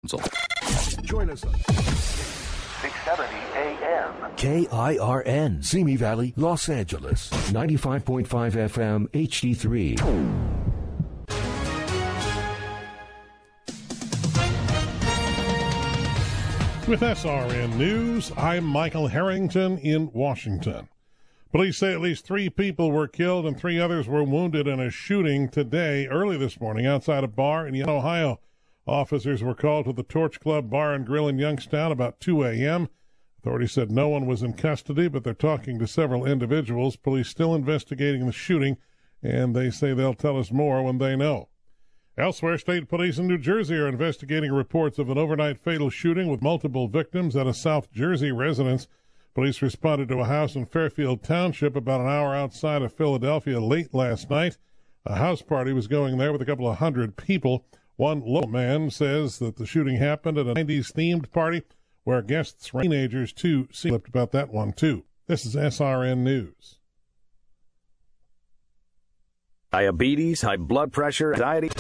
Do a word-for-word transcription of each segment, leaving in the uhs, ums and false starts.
Join us on six seventy A M K I R N, Simi Valley, Los Angeles, ninety-five point five F M H D three. With S R N News, I'm Michael Harrington in Washington. Police say at least three people were killed and three others were wounded in a shooting today, early this morning, outside a bar in Ohio. Officers were called to the Torch Club Bar and Grill in Youngstown about two a.m. Authorities said no one was in custody, but they're talking to several individuals. Police still investigating the shooting, and they say they'll tell us more when they know. Elsewhere, state police in New Jersey are investigating reports of an overnight fatal shooting with multiple victims at a South Jersey residence. Police responded to a house in Fairfield Township about an hour outside of Philadelphia late last night. A house party was going there with a couple of hundred people. One local man says that the shooting happened at a nineties-themed party where guests were teenagers, too. See about that one, too. This is S R N News. Diabetes, high blood pressure, anxiety.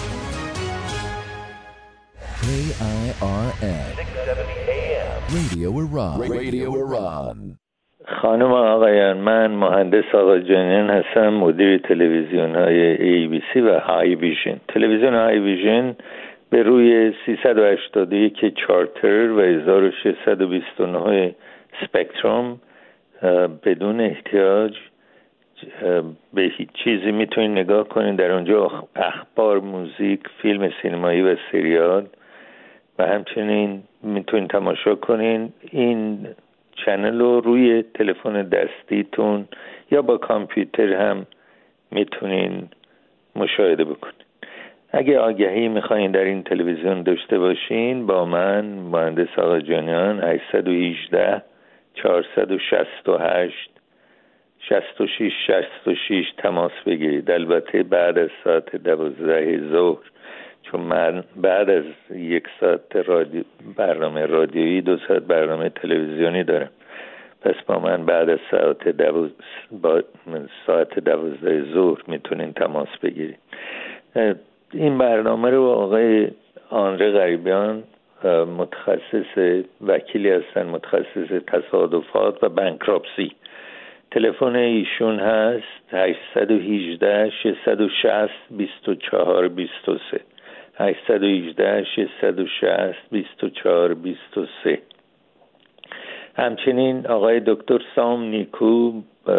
K I R N six seventy A M Radio Iran. Radio Iran. خانم آقایان، من مهندس آقا جانیان هستم، مدیر تلویزیون های ای بی سی و های ویژن. تلویزیون های ویژن به روی سیصد و هشتاد و یک چارتر و هزار و ششصد و بیست و نه سپکتروم بدون احتیاج به هیچ چیزی میتونید نگاه کنید. در اونجا اخبار، موزیک، فیلم سینمایی و سریال و همچنین میتونید تماشا کنین. این چنل رو روی تلفن دستیتون یا با کامپیوتر هم میتونین مشاهده بکنین. اگه آگهی میخواین در این تلویزیون داشته باشین، با من مهندس آقا جانیان هشت یک هشت چهارصد و شصت و هشت شصت و شش شصت و شش تماس بگیرید. البته بعد از ساعت دوازده ظهر، چون من بعد از یک ساعت رادیو برنامه رادیویی دو ساعت برنامه تلویزیونی دارم. پس با من بعد از ساعت دوازده با ساعت دوازده ظهر میتونین تماس بگیرید. این برنامه رو آقای آنره غریبیان، متخصص وکیلی هستن، متخصص تصادفات و بانکراپسی. تلفن ایشون هست هشت یک هشت ششصد و شصت بیست و چهار بیست و سه هشت یک هشت ششصد و شصت بیست و چهار بیست و سه. همچنین آقای دکتر سام نیکو،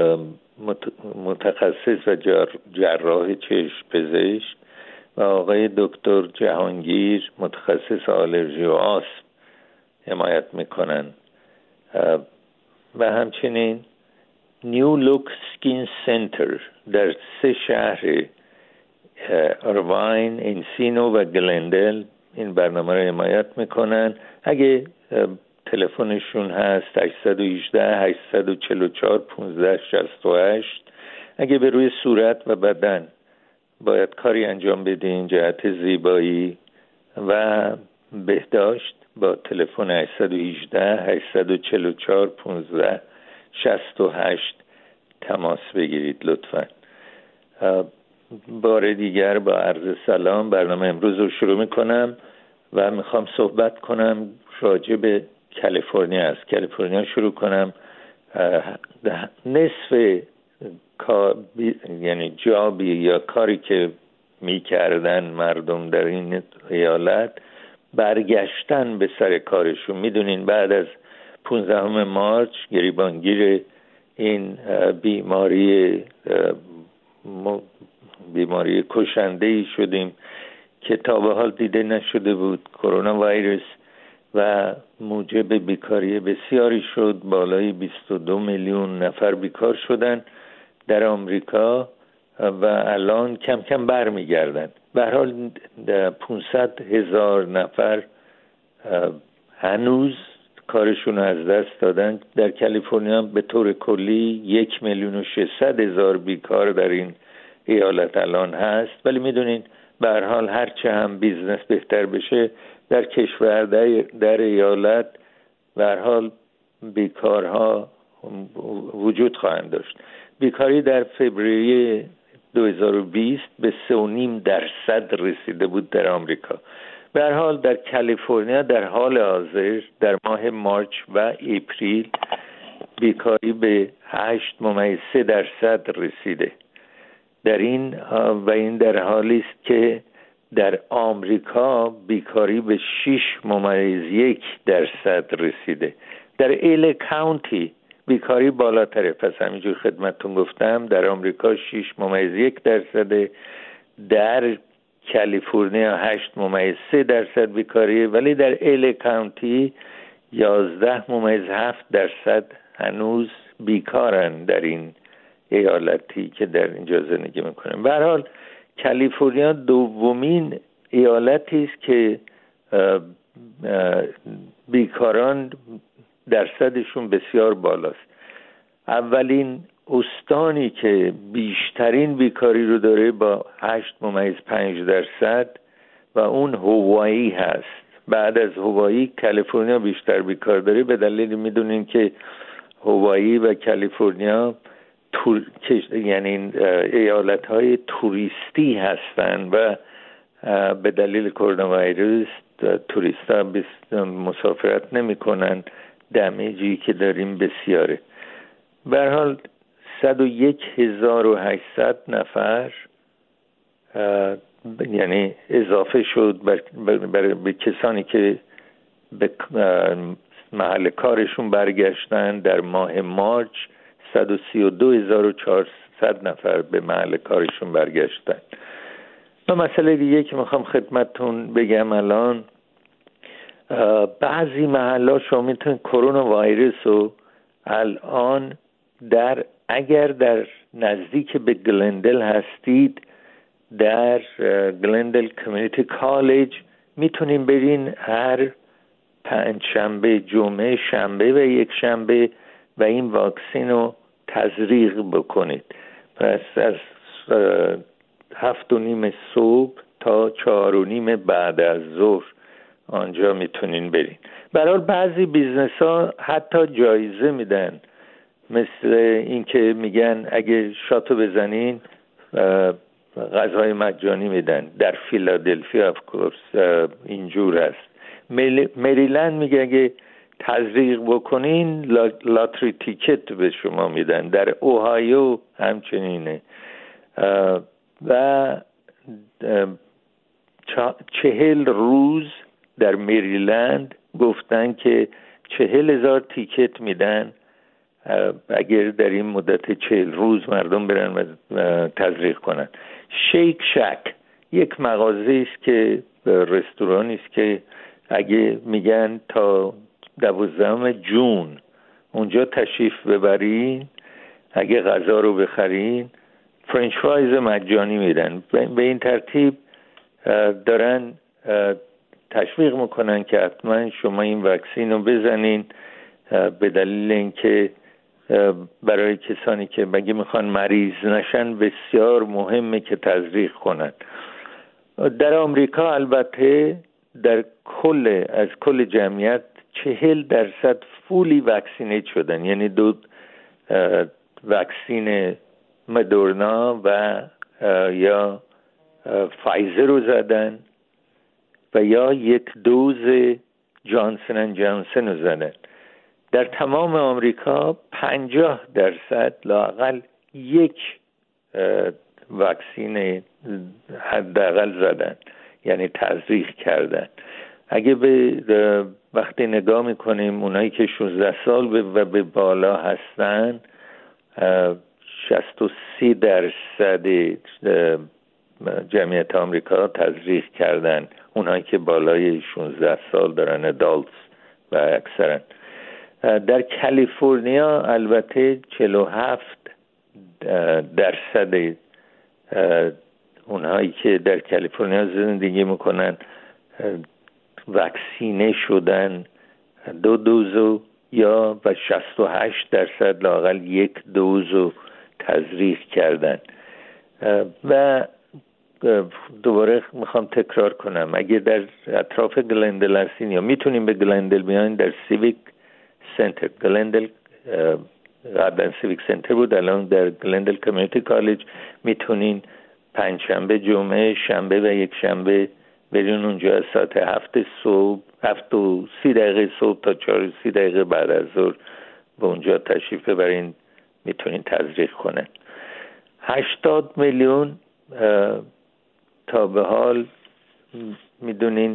متخصص و جراح چشم پزشک، و آقای دکتر جهانگیر، متخصص آلرژی و آسم، حمایت میکنن. و همچنین نیو لوک سکین سنتر در سه شهر آرواین، انسینو و گلندل این برنامه رو حمایت میکنن. اگه تلفنشون هست هشت یک هشت هشت چهار چهار پانزده شصت و هشت. اگه به روی صورت و بدن باید کاری انجام بدین جهت زیبایی و بهداشت، با تلفن هشت یک هشت هشت چهار چهار پانزده شصت و هشت تماس بگیرید لطفاً. بار دیگر با عرض سلام، برنامه امروز رو شروع میکنم و میخوام صحبت کنم راجع به کالیفرنیا. از کالیفرنیا شروع کنم. نصف کار، یعنی جابی یا کاری که میکردن مردم در این ایالت، برگشتن به سر کارشون. میدونین بعد از پانزدهم مارچ گریبانگیر این بیماری بیماری کشنده‌ای شدیم که تا به حال دیده نشده بود، کرونا ویروس، و موجب بیکاری بسیاری شد. بالای بیست و دو میلیون نفر بیکار شدن در آمریکا و الان کم کم برمیگردن. به هر حال پانصد هزار نفر هنوز کارشون رو از دست دادن. در کالیفرنیا به طور کلی یک میلیون و ششصد هزار بیکار در این ایالت الان هست. ولی میدونین به هر حال هرچه هم بیزنس بهتر بشه در کشور، در, در ایالت به هر حال بیکارها وجود خواهند داشت. بیکاری در فوریه دو هزار و بیست به سه و نیم درصد رسیده بود در آمریکا. به هر حال در کالیفرنیا در حال حاضر در ماه مارچ و اپریل بیکاری به هشت ممیز سه درصد رسیده. در این و این در حالی است که در آمریکا بیکاری به شش ممیز یک درصد رسیده. در ایل کانتی بیکاری بالاتره، پس همینجور خدمتتون گفتم در آمریکا شش ممیز یک درصده، در کالیفرنیا هشت ممیز سه درصد بیکاریه، ولی در ایل کانتی یازده ممیز هفت درصد هنوز بیکارن در این ایالتی که در اینجا زندگی میکنن. به هر حال کالیفرنیا دومین ایالتی است که بیکاران درصدشون بسیار بالاست. اولین استانی که بیشترین بیکاری رو داره با هشت ممیز پنج درصد و اون هوایی هست. بعد از هوایی کالیفرنیا بیشتر بیکار داره، به دلیل میدونین که هوایی و کالیفرنیا تور... یعنی ایالت‌های توریستی هستند و به دلیل کرونا ویروس توریست‌ها مسافرت نمی‌کنن، دمیجی که داریم بسیاره. به هر حال صد و یک هزار و هشتصد نفر یعنی اضافه شد بر, بر, بر کسانی که به محل کارشون برگشتن در ماه مارچ. صد و سی و دو هزار و چهارصد نفر به محل کارشون برگشتن. و مسئله دیگه که میخوام خدمتتون بگم الان، بعضی محلات شما میتونید کرونا ویروس رو الان در اگر در نزدیک به گلندل هستید در گلندل کمیونیتی کالج میتونین برین هر پنج شنبه، جمعه، شنبه و یک شنبه و این واکسین رو تزریق بکنید. پس از هفت و نیم صبح تا چهار و نیم بعد از ظهر آنجا میتونین برین. برای بعضی بیزنس ها حتی جایزه میدن، مثل این که میگن اگه شاتو بزنین غذای مجانی میدن. در فیلادلفیا اف کورس اینجور هست. مریلند میگه اگه تزریق بکنین لاتری تیکت به شما میدن. در اوهایو همچنینه. و چهل روز در مریلند گفتن که چهل هزار تیکت میدن اگر در این مدت چهل روز مردم برن و تزریق کنن. شیک شک یک مغازه است که رستورانی است که اگه میگن تا دوازدهم جون اونجا تشریف ببرین، اگه غذا رو بخرین فرنچ فرایز مجانی میدن. به این ترتیب دارن تشویق میکنن که حتما شما این واکسین رو بزنین، به دلیل اینکه برای کسانی که بگی میخوان مریض نشن بسیار مهمه که تزریق کنن. در آمریکا البته در کل از کل جمعیت چهل درصد فولی واکسینیت شدن، یعنی دو واکسین مدورنا و یا فایزر رو زدن و یا یک دوز جانسن اند جانسن رو زدن. در تمام آمریکا پنجاه درصد لااقل یک واکسین حداقل زدن، یعنی تزریق کردن. اگه به وقتی نگاه میکنیم اونایی که شانزده سال و به بالا هستن شصت و سه درصد جمعیت آمریکا تزریق کردن، اونایی که بالای شانزده سال دارن، ادالتس و اکثرا. در کالیفرنیا البته چهل و هفت درصد اونهایی که در کالیفرنیا زندگی میکنن واکسینه شدن دو دوزو یا و شصت و هشت درصد لااقل یک دوزو تزریق کردن. و دوباره میخوام تکرار کنم، اگه در اطراف گلندل هستین یا میتونیم به گلندل بیاین، در سیویک سنتر گلندل، قبلا سیویک سنتر بود، الان در گلندل کمیونیتی کالج میتونین پنج شنبه، جمعه، شنبه و یک شنبه برین اونجا از ساعت هفت صبح هفت و سی دقیقه صبح تا چهار و سی دقیقه بعد از ظهر به اونجا تشریف ببرین، میتونین تزریق کنن. هشتاد میلیون تا به حال میدونین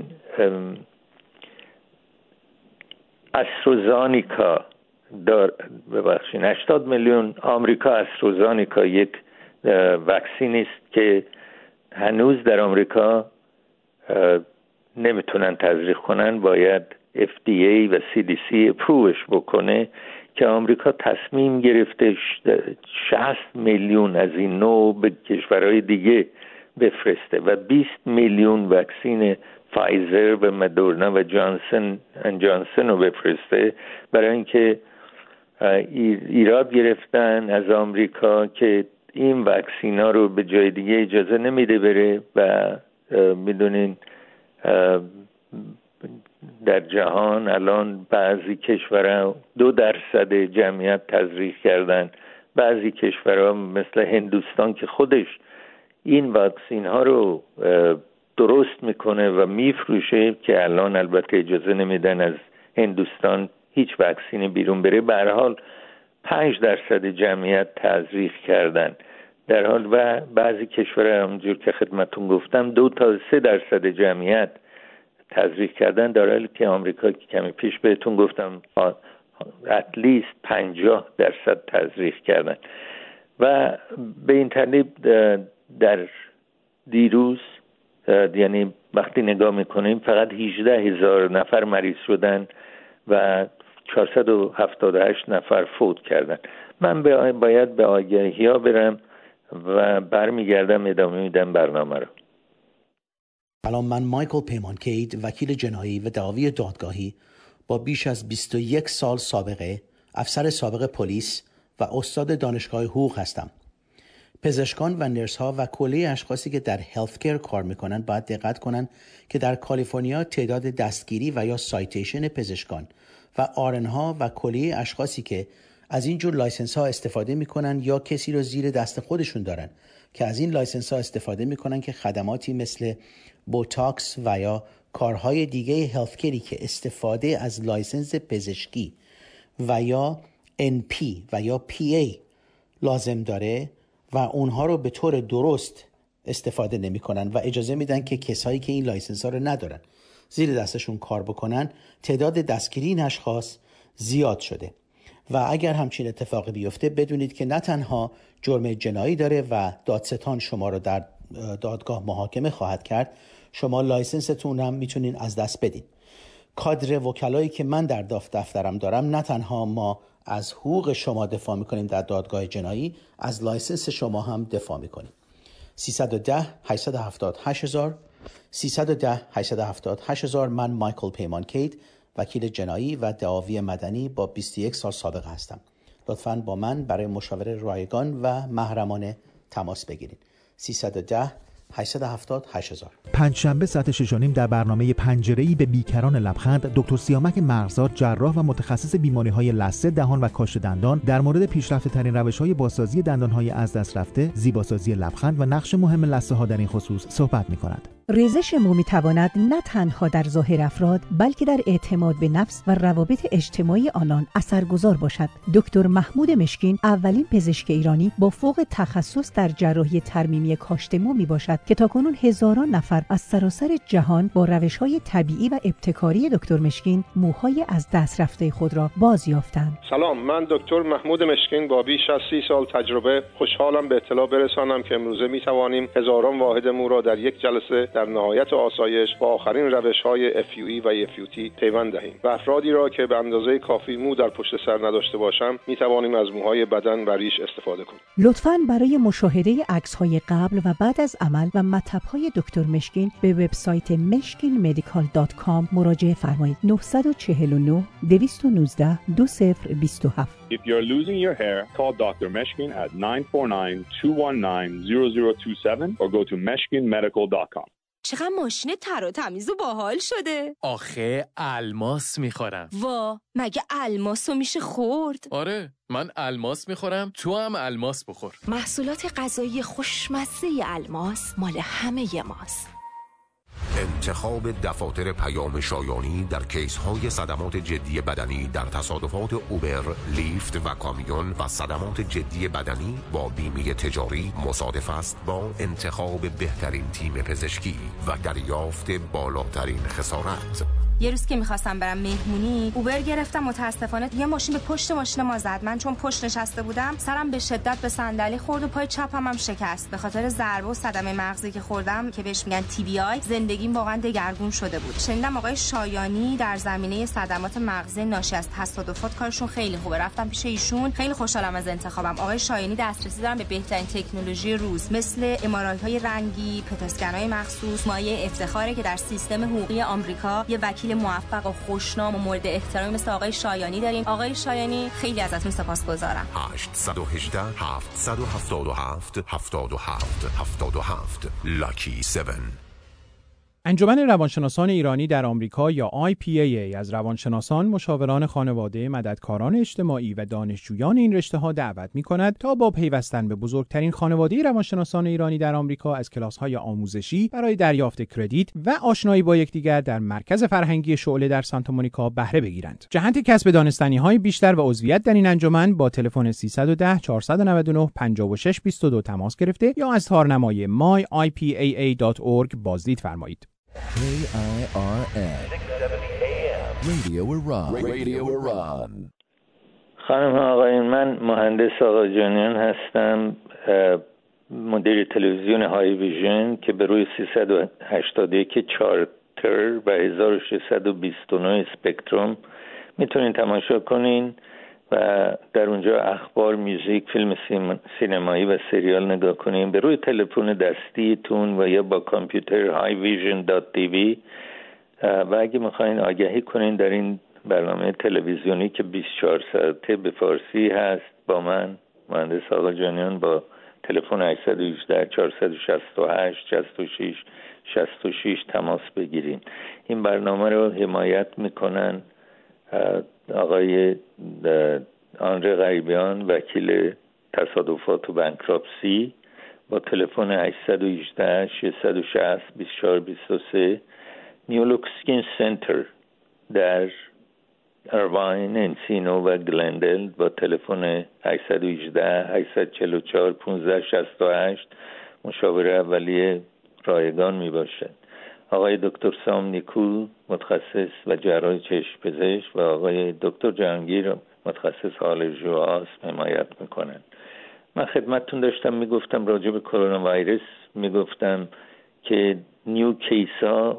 استرازانیکا دار ببخشین هشتاد میلیون آمریکا استرازانیکا یک واکسینی است که هنوز در آمریکا نمیتونن تزریق کنن، باید اف دی ای و سی دی سی اپرووش بکنه که آمریکا تصمیم گرفته شصت میلیون از این نوع به کشورهای دیگه بفرسته و بیست میلیون واکسین فایزر و مدورنا و جانسن ان جانسن رو بفرسته، برای اینکه ایراد گرفتن از آمریکا که این واکسین ها رو به جای دیگه اجازه نمیده بره و میدونین در جهان الان بعضی کشورها دو درصد جمعیت تزریق کردن، بعضی کشورها مثل هندوستان که خودش این واکسین ها رو درست میکنه و میفروشه که الان البته اجازه نمیدن از هندوستان هیچ واکسینی بیرون بره، به هر حال پنج درصد جمعیت تزریق کردن، در حال و بعضی کشورها همونجور که خدمتون گفتم دو تا سه درصد جمعیت تزریق کردن، در حالی که آمریکا که کمی پیش بهتون گفتم اتلیست پنجاه درصد تزریق کردن. و به این ترتیب در دیروز یعنی وقتی نگاه میکنیم فقط هجده هزار نفر مریض شدن و چهارصد و هفتاد و هشت نفر فوت کردن. من باید به آگهی ها برم و برمیگردم ادامه میدم برنامه رو. سلام، من مایکل پیمانکید، وکیل جنایی و دعاوی دادگاهی با بیش از بیست و یک سال سابقه، افسر سابق پلیس و استاد دانشگاه حقوق هستم. پزشکان و نرس ها و کلیه اشخاصی که در هلت کیر کار میکنن باید دقت کنن که در کالیفرنیا تعداد دستگیری و یا سایتیشن پزشکان و آرن ها و کلیه اشخاصی که از این جور لایسنس ها استفاده میکنن یا کسی رو زیر دست خودشون دارن که از این لایسنس ها استفاده میکنن که خدماتی مثل بوتاکس و یا کارهای دیگه هلت کیری که استفاده از لایسنس پزشکی و یا ان پی و یا پی ای لازم داره و اونها رو به طور درست استفاده نمی کنن و اجازه میدن که کسایی که این لایسنس ها رو ندارن زیر دستشون کار بکنن، تعداد دستگیری این اشخاص زیاد شده و اگر همچین اتفاقی بیفته بدونید که نه تنها جرم جنایی داره و دادستان شما رو در دادگاه محاکمه خواهد کرد، شما لایسنستون هم میتونین از دست بدین. کادر وکلایی که من در دفترم دارم، نه تنها ما از حقوق شما دفاع میکنیم در دادگاه جنایی، از لایسنس شما هم دفاع میکنیم. سیصد و ده هشتصد و هفتاد و هشت هزار سیصد و ده هشتصد و هفتاد و هشت هزار. من مایکل پیمانکید، وکیل جنایی و دعاوی مدنی با بیست و یک سال سابقه هستم. لطفاً با من برای مشاوره رایگان و محرمانه تماس بگیرید. سیصد و ده هشتصد و هفتاد و هشت هزار. پنجشنبه ساعت شش و نیم در برنامه پنجره‌ای به بیکران لبخند، دکتر سیامک مرغزاد، جراح و متخصص بیماری‌های لثه، دهان و کاشت دندان، در مورد پیشرفته‌ترین روش‌های بازسازی دندان‌های از دست رفته، زیباسازی لبخند و نقش مهم لثه‌ها در این خصوص صحبت می‌کند. ریزش مو می‌تواند نه تنها در ظاهر افراد بلکه در اعتماد به نفس و روابط اجتماعی آنان اثرگذار باشد. دکتر محمود مشکین اولین پزشک ایرانی با فوق تخصص در جراحی ترمیمی کاشت مو میباشد که تاکنون هزاران نفر از سراسر جهان با روش‌های طبیعی و ابتکاری دکتر مشکین موهای از دست رفته خود را بازیافتند. سلام، من دکتر محمود مشکین با بیش از سی سال تجربه خوشحالم به اطلاع برسانم که امروزه می‌توانیم هزاران واحد مو را در یک جلسه در نهایت آسایش با آخرین روش‌های اف یو ای و اف یو تی پیوند دهیم. و افرادی را که به اندازه کافی مو در پشت سر نداشته باشند می‌توانیم از موهای بدن و ریش استفاده کنیم. لطفاً برای مشاهده عکس‌های قبل و بعد از عمل و مطب‌های دکتر مشکین به وبسایت مشکین مدیکال دات کام مراجعه فرمایید. نه چهار نه دویست و نوزده دو صفر دو هفت. If you're losing your hair, call doctor Meshkin at nine four nine, two one nine, zero zero two seven or go to meshkin medical dot com. چقدر ماشین تر و تمیز و باحال شده. آخه الماس میخورم. وا، مگه الماسو میشه خورد؟ آره، من الماس میخورم، تو هم الماس بخور. محصولات غذایی خوشمزه الماس مال همه ماست. انتخاب دفاتر پیام شایانی در کیس های صدمات جدی بدنی در تصادفات اوبر، لیفت و کامیون و صدمات جدی بدنی با بیمه تجاری مصادف است با انتخاب بهترین تیم پزشکی و دریافت بالاترین خسارت. یه روز که میخواستم برم مهمونی اوبر گرفتم، متاسفانه یه ماشین به پشت ماشین ما زد. من چون پشت نشسته بودم سرم به شدت به صندلی خورد و پای چپم هم شکست. به خاطر ضربه و صدمه مغزی که خوردم که بهش میگن تی بی آی زندگیم واقعا دگرگون شده بود. شنیدم آقای شایانی در زمینه صدمات مغزی ناشی از تصادفات کارشون خیلی خوبه. رفتم پیش ایشون، خیلی خوشحالم از انتخابم. آقای شایانی دسترسی دارن به بهترین تکنولوژی روز مثل ام آر آی های رنگی، پت اسکن‌های مخصوص. مایه افتخاره که در سیستم حقوقی آمریکا یه وکیل موفق و خوشنام و مورد احترامی مثل آقای شایانی داریم. آقای شایانی خیلی ازتون سپاسگزارم. هشت یک هشت هفت هفت هفت هفت هفت هفت هفت لاکی هفت. انجمن روانشناسان ایرانی در آمریکا یا آی پی ای ای از روانشناسان، مشاوران خانواده، مددکاران اجتماعی و دانشجویان این رشته‌ها دعوت می‌کند تا با پیوستن به بزرگترین خانواده روانشناسان ایرانی در آمریکا از کلاس‌های آموزشی برای دریافت کردیت و آشنایی با یکدیگر در مرکز فرهنگی شعله در سانتا مونیکا بهره بگیرند. جهت کسب دانستنی‌های بیشتر و عضویت در این انجمن با تلفن سیصد و ده چهارصد و نود و نه پنجاه و شش بیست و دو تماس گرفته یا از تارنمای my i p a a dot org بازدید فرمایید. کی آی آر ان Radio Iran. Radio Iran. خانم آقایان، من مهندس آقاجانیان هستم، مدیر تلویزیون های ویژن که به روی سیصد و هشتاد و یک چارتر و هزار و ششصد و بیست و نه اسپکتروم میتونین تماشا کنین و در اونجا اخبار، موزیک، فیلم سینمایی و سریال نگاه کنین. به روی تلفن دستیتون و یا با کامپیوتر های ویژن دات تی وی و اگه میخواین آگهی کنین در این برنامه تلویزیونی که بیست و چهار ساعته به فارسی هست، با من مهندس آقاجانیان با تلفن هشت یک هشت چهارصد و شصت و هشت شصت و شش شصت و شش تماس بگیرین. این برنامه رو حمایت میکنن آقای آنره غریبیان، وکیل تصادفات و بانکراپسی، با تلفن هشت یک هشت ششصد و شصت بیست و چهار بیست و سه. نیولوکسکین سنتر در ارواین، انسینو و گلندل با تلفن هشت یک هشت هشت چهار چهار پانزده شصت و هشت مشاوره اولیه رایگان می باشد. آقای دکتر سام نیکو، متخصص و جراح چشم پزشک، و آقای دکتر جهانگیر، متخصص آلرژی و آسم، حمایت میکنن. من خدمتتون داشتم میگفتم راجع به کرونا ویروس، میگفتم که نیو کیسا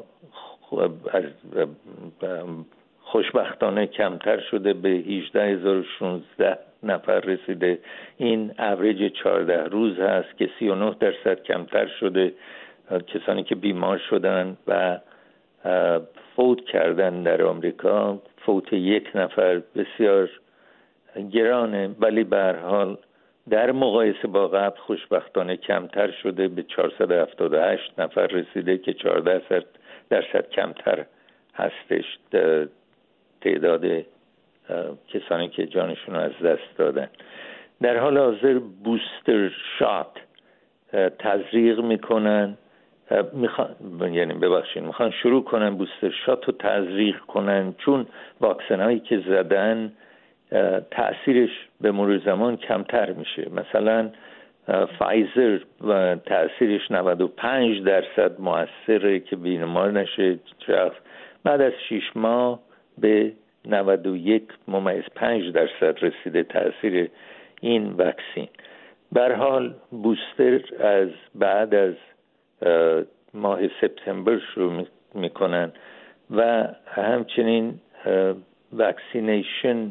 خوشبختانه کمتر شده، به هجده هزار و شانزده نفر رسیده. این اوریج چهارده روز هست که سی و نه درصد کمتر شده کسانی که بیمار شدن و فوت کردن در آمریکا. فوت یک نفر بسیار گرانه، ولی به هر حال در مقایسه با قبل خوشبختانه کمتر شده، به چهارصد و هفتاد و هشت نفر رسیده که چهارده درصد کمتر هستش تعداد کسانی که جانشون رو از دست دادن. در حال حاضر بوستر شات تزریق میکنن، میخوان یعنی ببخشید میخوان شروع کنن بوستر شات رو تزریق کنن، چون واکسن هایی که زدن تأثیرش به مرور زمان کمتر میشه. مثلا فایزر و تأثیرش نود و پنج درصد موثره که بیمار نشه شخص، بعد از شش ماه به نود و یک ممیز پنج درصد رسیده تأثیر این واکسن. به هر حال بوستر از بعد از ماه سپتامبر شروع میکنن و همچنین واکسینیشن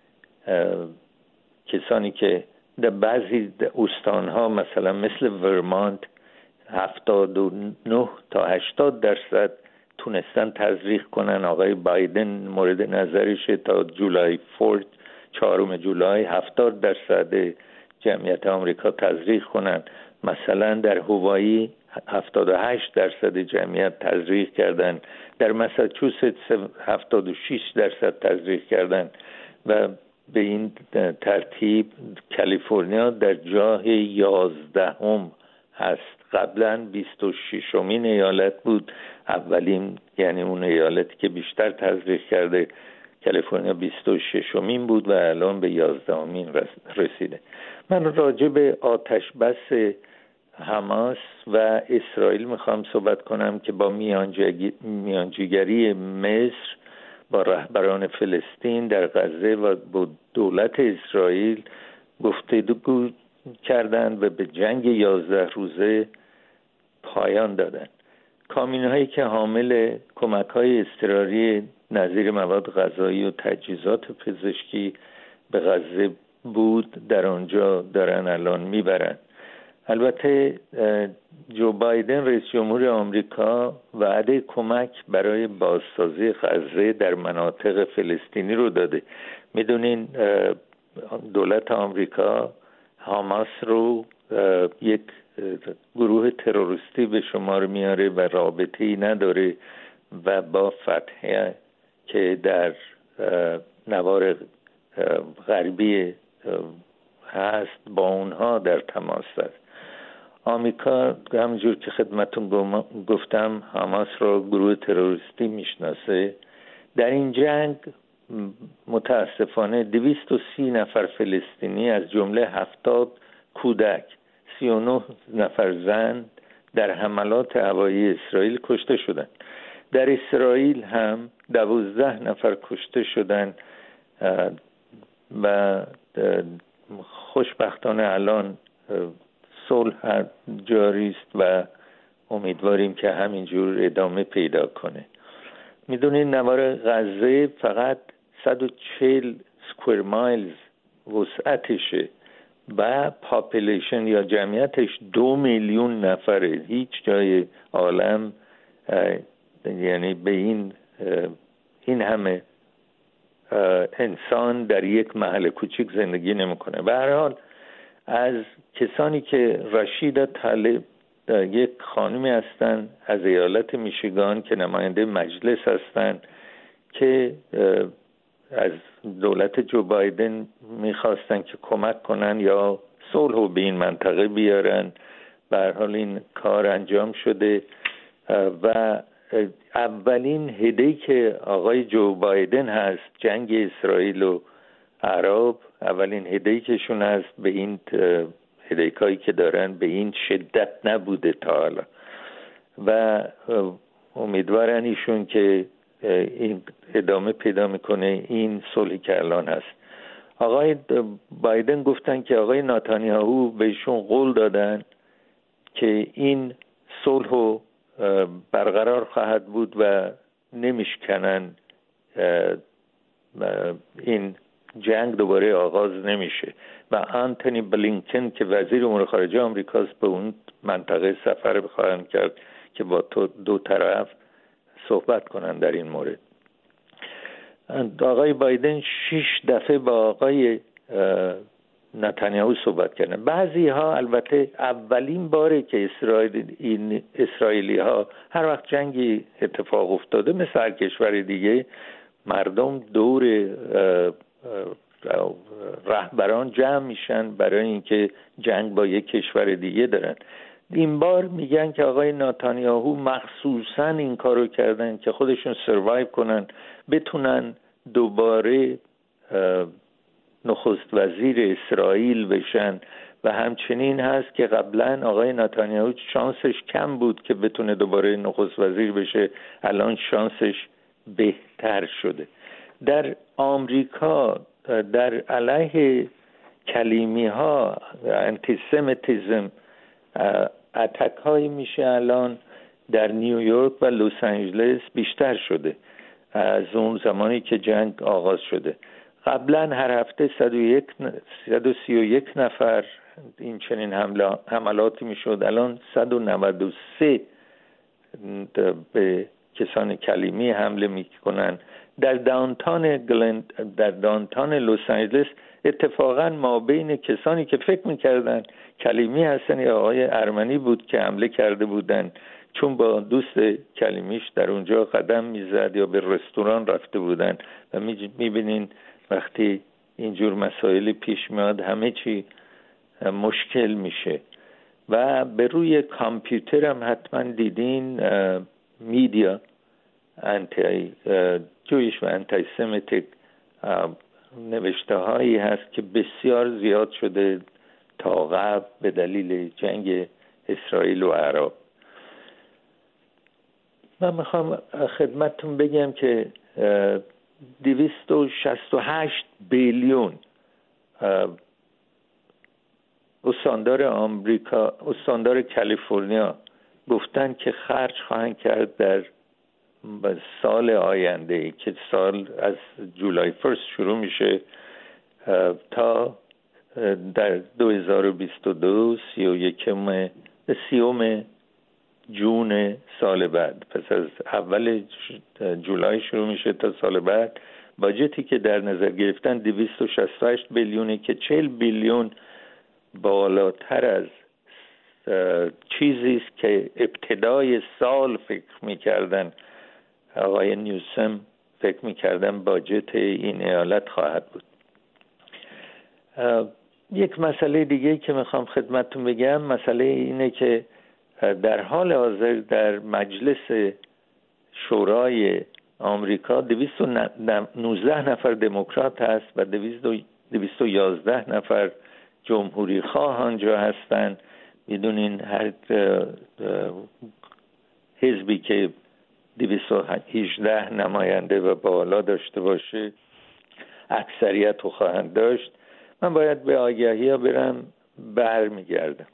کسانی که در بعضی استانها مثلا مثل ورمانت هفتاد و نه تا هشتاد درصد تونستن تزریق کنن. آقای بایدن مورد نظرشه تا جولای فورت چهارم جولای هفتاد درصد جمعیت آمریکا تزریق کنن. مثلا در هوایی هفتاد و هشت درصد جمعیت تزریق کردن، در مساچوست هفتاد و شش درصد تزریق کردن و به این ترتیب کالیفرنیا در جای یازدهم هست. قبلا بیست و ششمین ایالت بود اولین، یعنی اون ایالتی که بیشتر تزریق کرده، کالیفرنیا بیست و ششمین بود و الان به یازدهمین رسیده. من راجع به آتش بس حماس و اسرائیل میخوام صحبت کنم که با میانجیگری مصر با رهبران فلسطین در غزه و با دولت اسرائیل گفتگو کردند و به جنگ یازده روزه پایان دادند. کامیون‌هایی که حامل کمک‌های اضطراری نظیر مواد غذایی و تجهیزات پزشکی به غزه بود در آنجا دارن الان میبرن. البته جو بایدن رئیس جمهور آمریکا وعده کمک برای بازسازی غزه در مناطق فلسطینی رو داده. میدونین دولت آمریکا حماس رو یک گروه تروریستی به شمار میاره و رابطه‌ای نداره و با فتح که در نوار غربی هست با اونها در تماس است. آمریکا همونجور که خدمتون گفتم حماس را گروه تروریستی میشناسه. در این جنگ متاسفانه دویست و سی نفر فلسطینی از جمله هفتاد کودک، سی و نه نفر زن در حملات هوایی اسرائیل کشته شدند. در اسرائیل هم دوازده نفر کشته شدند و خوشبختانه الان صلح جاری است و امیدواریم که همینجور ادامه پیدا کنه. میدونید نوار غزه فقط صد و چهل سکویر مایلز وسعتشه و پاپولیشن یا جمعیتش دو میلیون نفره. هیچ جای عالم یعنی به این این همه انسان در یک محل کوچیک زندگی نمیکنه. به هر حال از کسانی که رشیدا طالب یک خانمی هستن از ایالت میشیگان که نماینده مجلس هستن که از دولت جو بایدن میخواستن که کمک کنن یا صلح رو به این منطقه بیارن. به هر حال این کار انجام شده و اولین هدیه‌ای که آقای جو بایدن هست جنگ اسرائیل و عرب، اولین هدیه‌ای کهشون هست به این هدیه‌هایی که دارن به این شدت نبوده تا حالا و امیدوارن ایشون که این ادامه پیدا میکنه این صلحی که الان هست. آقای بایدن گفتن که آقای نتانیاهو بهشون قول دادن که این صلح برقرار خواهد بود و نمیشکنن، این جنگ دوباره آغاز نمیشه و آنتونی بلینکن که وزیر امور خارجه آمریکاست به اون منطقه سفر خواهند کرد که با تو دو طرف صحبت کنن در این مورد. آقای بایدن شش دفعه با آقای نتانیاهو صحبت کردن. بعضی ها البته اولین باره که اسرائیل این اسرائیلی ها هر وقت جنگی اتفاق افتاده مثل هر کشور دیگه مردم دور رهبران جمع میشن برای اینکه جنگ با یک کشور دیگه دارن. این بار میگن که آقای نتانیاهو مخصوصا این کارو کردن که خودشون سروایو کنن، بتونن دوباره نخست وزیر اسرائیل بشن و همچنین هست که قبلا آقای نتانیاهو شانسش کم بود که بتونه دوباره نخست وزیر بشه، الان شانسش بهتر شده. در آمریکا در علیه کلیمی ها انتیسمیتیزم اتک های میشه الان در نیویورک و لس آنجلس بیشتر شده از اون زمانی که جنگ آغاز شده. قبلا هر هفته صد و سی و یک نفر این چنین حملاتی میشد، الان صد و نود و سه به کسان کلیمی حمله میکنن. در داونتاون گلند در داونتاون لس آنجلس اتفاقا ما بین کسانی که فکر میکردن کلیمی هستن یا آقای ارمنی بود که حمله کرده بودن، چون با دوست کلیمیش در اونجا قدم میزد یا به رستوران رفته بودن و میبینین وقتی اینجور مسائلی پیش میاد همه چی مشکل میشه. و به روی کامپیوتر هم حتما دیدین میدیا انتی جویش و انتی سمیتیک نوشته هایی هست که بسیار زیاد شده تا قبل به دلیل جنگ اسرائیل و عرب. من میخوام خدمتتون بگم که دویست و شصت و هشت بیلیون استاندار آمریکا، استاندار کالیفرنیا گفتن که خرج خواهند کرد در سال آینده که سال از جولای فرست شروع میشه تا در دو هزار و بیست و دو سی و یکم سیوم جون سال بعد، پس از اول جولای شروع میشه تا سال بعد. باجتی که در نظر گرفتن دویست و شصت و هشت بیلیونه که چهل بیلیون بالاتر از چیزی است که ابتدای سال فکر میکردن آقای نیوسم فکر میکردن باجت این ایالت خواهد بود. یک مسئله دیگه که میخوام خدمتتون بگم، مسئله اینه که در حال حاضر در مجلس شورای آمریکا دویست و نوزده نفر دموکرات هست و دویست و یازده نفر جمهوری خواه آنجا هستند. میدونین هر حزبی که دویست و هجده نماینده و بالا داشته باشه اکثریت رو خواهند داشت. من باید به آگهی ها برم، برمیگردم.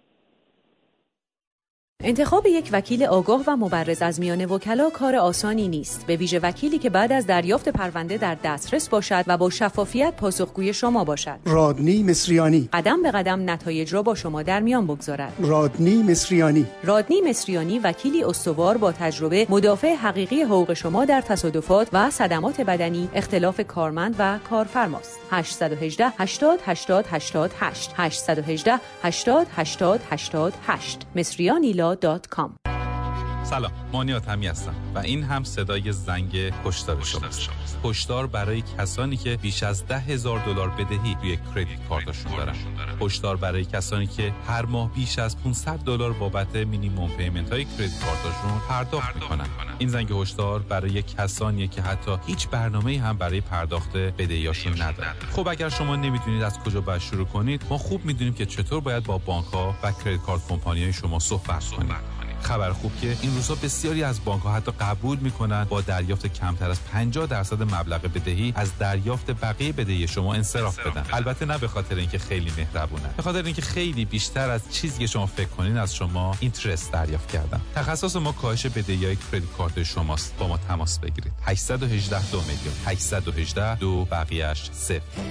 انتخاب یک وکیل آگاه و مبرز از میان وکلا کار آسانی نیست، به ویژه وکیلی که بعد از دریافت پرونده در دسترس باشد و با شفافیت پاسخگوی شما باشد. رادنی مصریانی قدم به قدم نتایج را با شما در میان بگذارد. رادنی مصریانی رادنی مصریانی وکیلی استوار با تجربه، مدافع حقیقی حقوق شما در تصادفات و صدمات بدنی، اختلاف کارمند و کارفرماست. هشت یک هشت هشتاد هشتاد هشتاد هشت هشت یک هشت هشتاد هشتاد هشتاد هشت مصریانی لا دات کام. سلام، مانیات همی هستم و این هم صدای زنگ هشدار شماست. هشدار برای کسانی که بیش از ده هزار دلار بدهی روی کریدیت کارتشون دارن. هشدار برای کسانی که هر ماه بیش از پانصد دلار بابت مینیمم پیمنت های کریدیت کارتشون پرداخت میکنن. این زنگ هشدار برای کسانیه که حتی هیچ برنامه‌ای هم برای پرداخت بدهیاشون ندارن. خب اگر شما نمیدونید از کجا باید شروع کنید، ما خوب میدونیم که چطور باید با بانک‌ها و کریدیت کارت کمپانی‌های شما صحبت کنید. خبر خوب که این روزها بسیاری از بانک‌ها حتی قبول می‌کنن با دریافت کمتر از پنجاه درصد مبلغ بدهی از دریافت بقیه بدهی شما انصراف بدن. البته نه به خاطر اینکه خیلی مهربونن، به خاطر اینکه خیلی بیشتر از چیزی که شما فکر کنین از شما اینترست دریافت کردن. تخصص ما کاهش بدهی‌های کریدیت کارت شماست. با ما تماس بگیرید. هشت یک هشت دو میلیون هشت یک هشت دو بقیه‌اش صفر.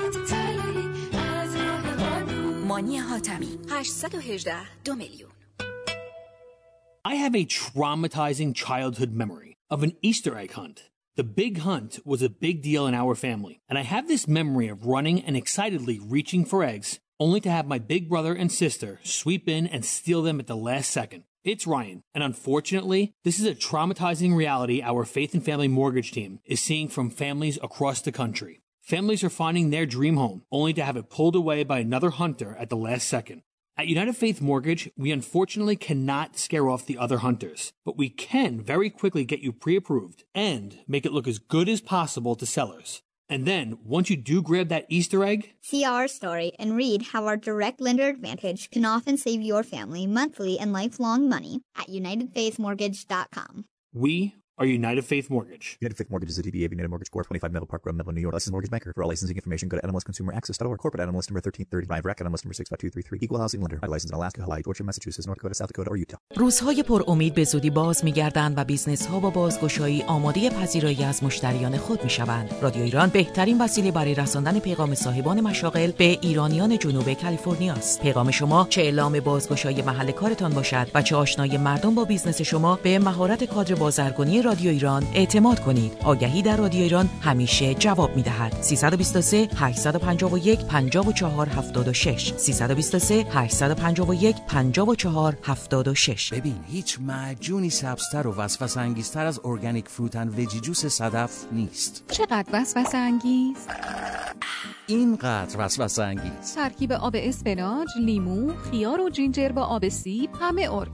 مانی حاتمی هشت یک هشت دو میلیون. I have a traumatizing childhood memory of an Easter egg hunt. The big hunt was a big deal in our family, and I have this memory of running and excitedly reaching for eggs, only to have my big brother and sister sweep in and steal them at the last second. It's Ryan, and unfortunately, this is a traumatizing reality our Faith and Family Mortgage team is seeing from families across the country. Families are finding their dream home, only to have it pulled away by another hunter at the last second. At United Faith Mortgage, we unfortunately cannot scare off the other hunters, but we can very quickly get you pre-approved and make it look as good as possible to sellers. And then, once you do grab that Easter egg, see our story and read how our direct lender advantage can often save your family monthly and lifelong money at united faith mortgage dot com. We are United Faith Mortgage. United Faith Mortgage is a D B A of United Mortgage Corp, twenty-five Melville Park Road, Melville, New York. Licensed mortgage banker. For all licensing information, go to N M L S consumer access dot org. Corporate N M L S number thirteen thirty-five, R E C N M L S number six five two three three. Equal housing lender. Licensed in Alaska, Hawaii, Georgia, Massachusetts, North Dakota, South Dakota, or Utah. روزهای پر امید به زودی باز می‌گردند و بیزنس‌ها با بازگشایی آماده پذیرایی از مشتریان خود می‌شوند. رادیو ایران بهترین وسیله برای رساندن پیغام صاحبان مشاغل به ایرانیان جنوب کالیفرنیا است. پیغام شما چه اعلام بازگشایی محل کارتان باشد و چه آشنایی مردم با بیزنس شما، به مهارت کادر بازرگانی رادیو ایران اعتماد کنید. آگهی در رادیو ایران همیشه جواب می‌دهد. سیصد و بیست و سه هشتصد و پنجاه و یک پنجاه و چهار هفتاد و شش سیصد و بیست و سه هشتصد و پنجاه و یک پنجاه و چهار هفتاد و شش. ببین، هیچ معجونی سبزتر و وسوسه انگیزتر از ارگانیک فروت اند ویجی جوس صدف نیست. چقدر وسوسه انگیز؟ اینقدر وسوسه انگیز. ترکیب آب اسفناج، لیمو، خیار و جینجر با آب سیب، همه ارگانیک.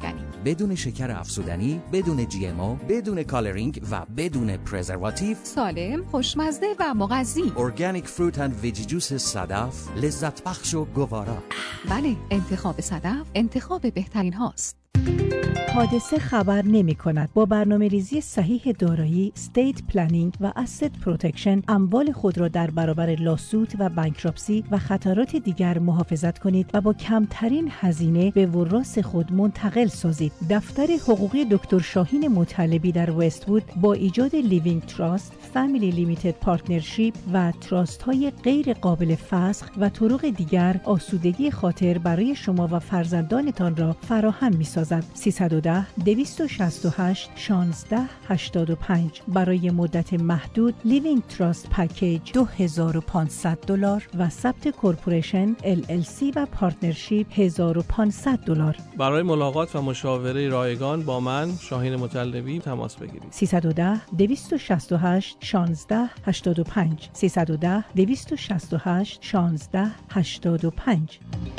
بدون شکر افزودنی، بدون جی ام او، بدون کالرینگ و بدون پرزرواتیو، سالم، خوشمزه و مغذی. ارگانیک فروت اند ویجی جوس صدف، لذت بخش و گوارا. بله، انتخاب صدف انتخاب بهترین هاست. حادثه خبر نمی کند. با برنامه ریزی صحیح دارایی، استیت پلنینگ و اسید پروتکشن اموال خود را در برابر لاسوت و بانکراپسی و خطرات دیگر محافظت کنید و با کمترین هزینه به وراث خود منتقل سازید. دفتر حقوقی دکتر شاهین مطلبی در وست‌وود با ایجاد لیوینگ تراست، فامیلی لیمیتد پارتنرشیپ و تراست های غیر قابل فسخ و طرق دیگر آسودگی خاطر برای شما و فرزندانتان را فراهم می سازد. سیصد و ده دویست و شصت و هشت شانزده هشتاد و پنج برای مدت محدود لیوینگ تراست پکیج دو هزار و پانصد دلار و ثبت کورپوریشن ال ال سی و پارتنرشیپ هزار و پانصد دلار. برای ملاقات و مشاوره رایگان با من شاهین مطلبی تماس بگیرید. سیصد و ده دویست و شصت و هشت شانزده هشتاد و پنج سیصد و ده دویست و شصت و هشت شانزده هشتاد و پنج.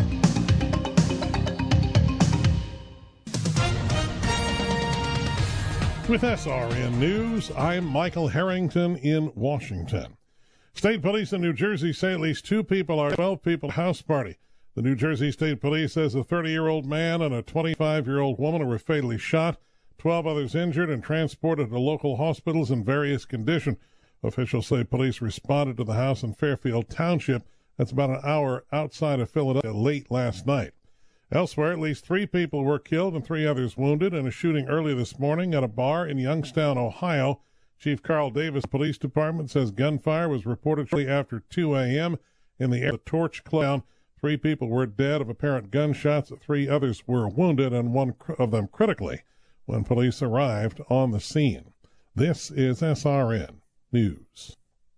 With S R N News, I'm Michael Harrington in Washington. State police in New Jersey say at least two people are twelve people house party. The New Jersey State Police says a thirty-year-old man and a twenty-five-year-old woman were fatally shot, twelve others injured and transported to local hospitals in various condition. Officials say police responded to the house in Fairfield Township. That's about an hour outside of Philadelphia late last night. Elsewhere, at least three people were killed and three others wounded in a shooting early this morning at a bar in Youngstown, Ohio. Chief Carl Davis Police Department says gunfire was reported shortly after two a.m. in the area of the Torch Clown. Three people were dead of apparent gunshots. Three others were wounded, and one of them critically when police arrived on the scene. This is S R N News.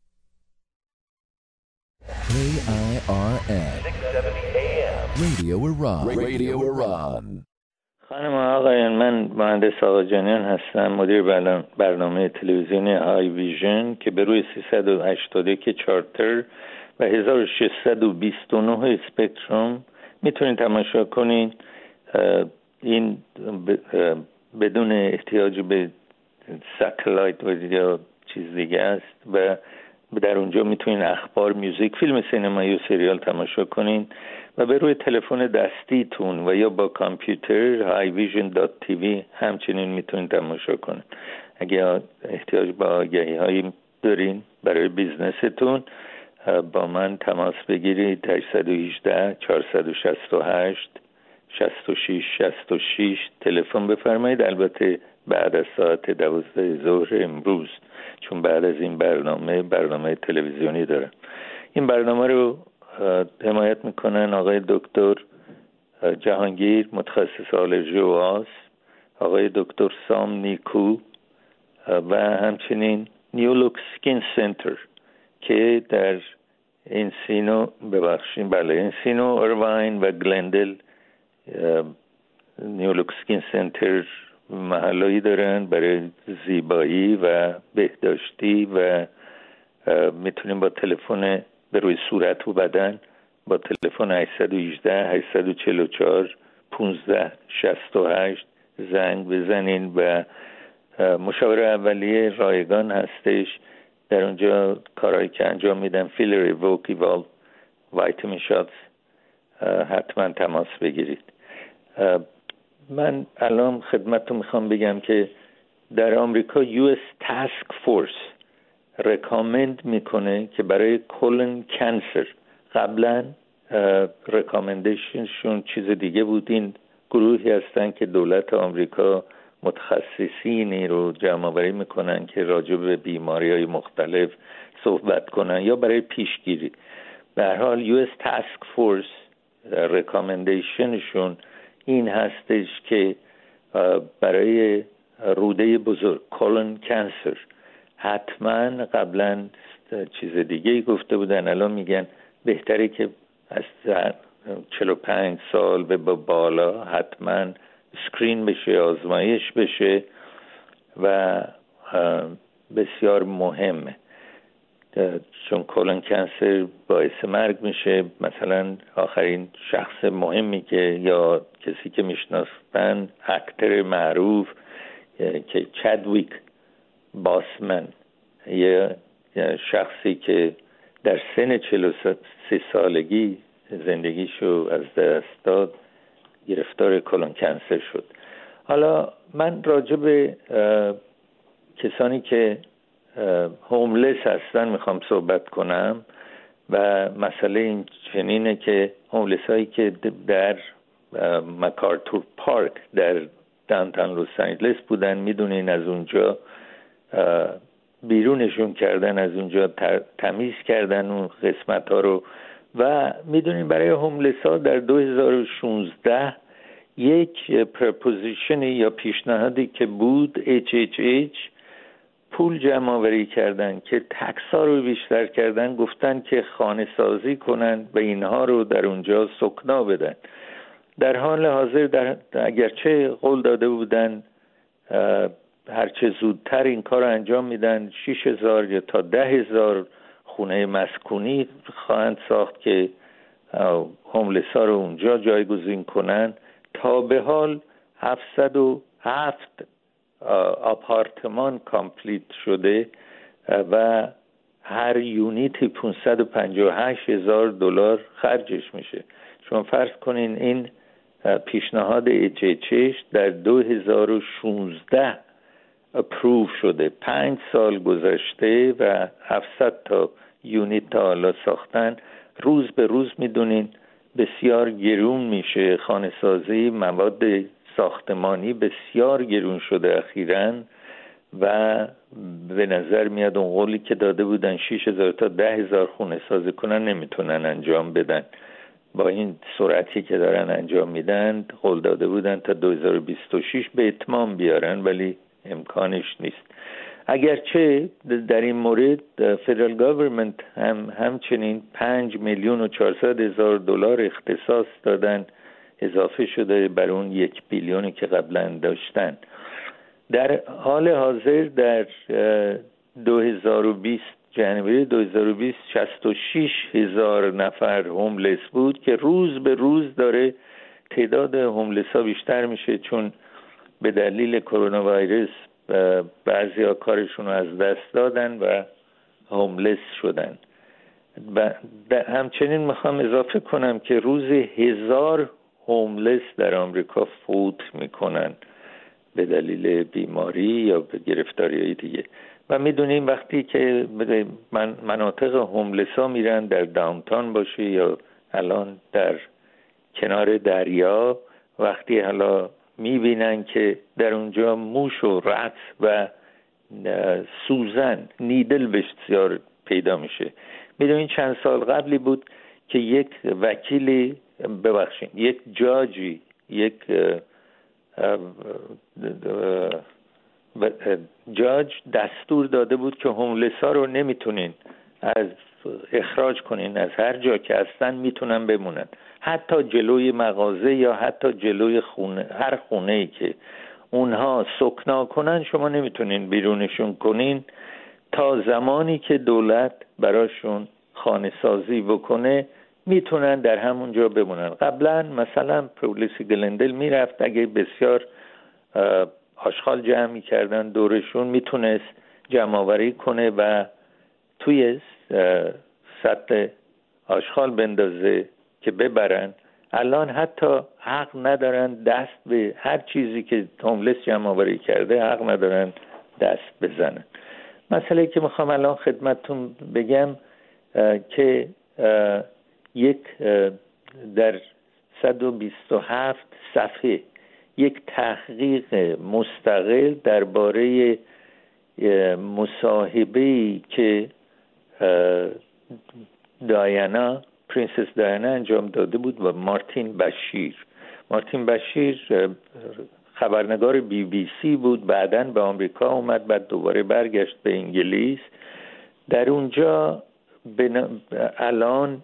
K I R N Radio Iran. Radio Iran. خانم آقایان، من مهندس آقاجانیان هستم، مدیر برنامه تلویزیونی های ویژن که به روی سیصد و هشتاد و یک چارتر و هزار و ششصد و بیست و نه اسپکتروم میتونید تماشا کنید. این بدون احتیاج به ساتلایت و یا چیز دیگه است و در اونجا میتونین اخبار، موزیک، فیلم سینمایی و سریال تماشا کنین و به روی تلفن دستیتون و یا با کامپیوتر های ویژن دات تی وی همچنین میتونین تماشا کنین. اگه احتیاج به آگهی هایی دارین برای بیزنستون با من تماس بگیرید. هشت یک هشت چهار شش هشت شش شش شش شش تلفن بفرمایید. البته بعد از ساعت دوازده ظهر امروز، چون بعد از این برنامه برنامه تلویزیونی دارم. این برنامه رو حمایت میکنن آقای دکتر جهانگیر متخصص آلرژی و آس، آقای دکتر سام نیکو و همچنین نیولوک سکین سنتر که در انسینو ببخشید بله انسینو، ارواین و گلندل نیولوک سکین سنتر محلایی دارن برای زیبایی و بهداشتی و میتونیم با تلفن به روی صورت و بدن با تلفن هشت یک هشت هشت چهار چهار پانزده شصت و هشت زنگ بزنین و مشاوره اولیه رایگان هستش. در اونجا کارهایی که انجام میدن فیلر ایووک ایوال ویتامین شاتس، حتما تماس بگیرید. من الان خدمتتون میخوام بگم که در آمریکا یو اس تاسک فورس رکامند میکنه که برای کولن کانسر، قبلا رکامندیشنشون چیز دیگه بود. این گروهی هستن که دولت آمریکا متخصصینی رو جمع آوری میکنن که راجع به بیماری‌های مختلف صحبت کنن یا برای پیشگیری. به هر حال یو اس تاسک فورس رکامندیشنشون این هستش که برای روده بزرگ کولن کانسر حتما، قبلا چیز دیگه گفته بودن، الان میگن بهتره که از چهل و پنج سال به بالا حتما اسکرین بشه، آزمایش بشه و بسیار مهمه. چون کلون کنسر باعث مرگ میشه. مثلا آخرین شخص مهمی که یا کسی که میشناسن اکتر معروف که چادویک باسمن، یه شخصی که در سن چهل و سه سالگی زندگیشو از دست داد، گرفتار کلون کنسر شد. حالا من راجع به کسانی که هوملس هستن میخوام صحبت کنم و مسئله این چنینه که هوملس هایی که در مکارتور پارک در داونتاون لس آنجلس بودن، میدونین از اونجا بیرونشون کردن، از اونجا تمیز کردن اون قسمت ها رو و میدونین برای هوملس ها در دو هزار و شانزده یک پرپوزیشنی یا پیشنهادی که بود اچ اچ اچ پول جمع آوری کردن که تکس ها رو بیشتر کردن، گفتن که خانه سازی کنن و اینها رو در اونجا سکنا بدن. در حال حاضر در اگرچه قول داده بودن هرچه زودتر این کار رو انجام میدن، شش هزار یا تا ده هزار خونه مسکونی خواهند ساخت که هوملس ها رو اونجا جایگزین کنن. تا به حال هفتصد و هفت آپارتمان کامپلیت شده و هر یونیتی پانصد و پنجاه و هشت هزار دلار خرجش میشه. شما فرض کنین این پیشنهاد اچ اچ اچ در دو هزار و شانزده اپروو شده، پنج سال گذشته و هفتصد تا یونیت تا حالا ساختن. روز به روز میدونین بسیار گرون میشه خانه سازی، مواد ساختمانی بسیار گرون شده اخیراً و به نظر میاد اون قولی که داده بودن شش هزار تا ده هزار خونه سازی کنن نمیتونن انجام بدن. با این سرعتی که دارن انجام میدن، قول داده بودن تا دو هزار و بیست و شش به اتمام بیارن ولی امکانش نیست. اگرچه در این مورد فدرال گاورمنت هم همچنین پنج میلیون و چهارصد هزار دلار اختصاص دادن، اضافه شده بر اون یک بیلیونی که قبلا داشتن. در حال حاضر در دو هزار و بیست جنوری دو هزار و بیست شصت و شش هزار نفر هوملس بود که روز به روز داره تعداد هوملس ها بیشتر میشه، چون به دلیل کرونا ویروس بعضی ها کارشون رو از دست دادن و هوملس شدن. همچنین میخوام اضافه کنم که روز هزار هوملس در آمریکا فوت میکنن به دلیل بیماری یا به گرفتاری دیگه. و میدونیم وقتی که من مناطق هوملس ها میرن، در داونتاون باشه یا الان در کنار دریا، وقتی حالا میبینن که در اونجا موش و رعد و سوزن، نیدل بسیار پیدا میشه. میدونین چند سال قبلی بود که یک وکیلی ببخشید یک جاجی یک جاج دستور داده بود که هوملس ها رو نمیتونین از اخراج کنین، از هر جا که هستن میتونن بمونن، حتی جلوی مغازه یا حتی جلوی خونه، هر خونه‌ای که اونها سکنا کنن شما نمیتونین بیرونشون کنین تا زمانی که دولت براشون خانه سازی بکنه میتونن در همون جا بمونن. قبلا مثلا پولیس گلندل میرفت، اگه بسیار آشغال جمع میکردن دورشون میتونست جمع آوری کنه و توی سطل آشغال بندازه که ببرن. الان حتی حق ندارن دست به هر چیزی که هوملس جمع آوری کرده حق ندارن دست بزنن. مسئله که میخوام الان خدمتتون بگم که یک در صد و بیست و هفت صفحه یک تحقیق مستقل درباره مصاحبه‌ای که دایانا پرنسس دایانا انجام داده بود و مارتین بشیر. مارتین بشیر خبرنگار بی بی سی بود، بعداً به آمریکا اومد، بعد دوباره برگشت به انگلیس. در اونجا الان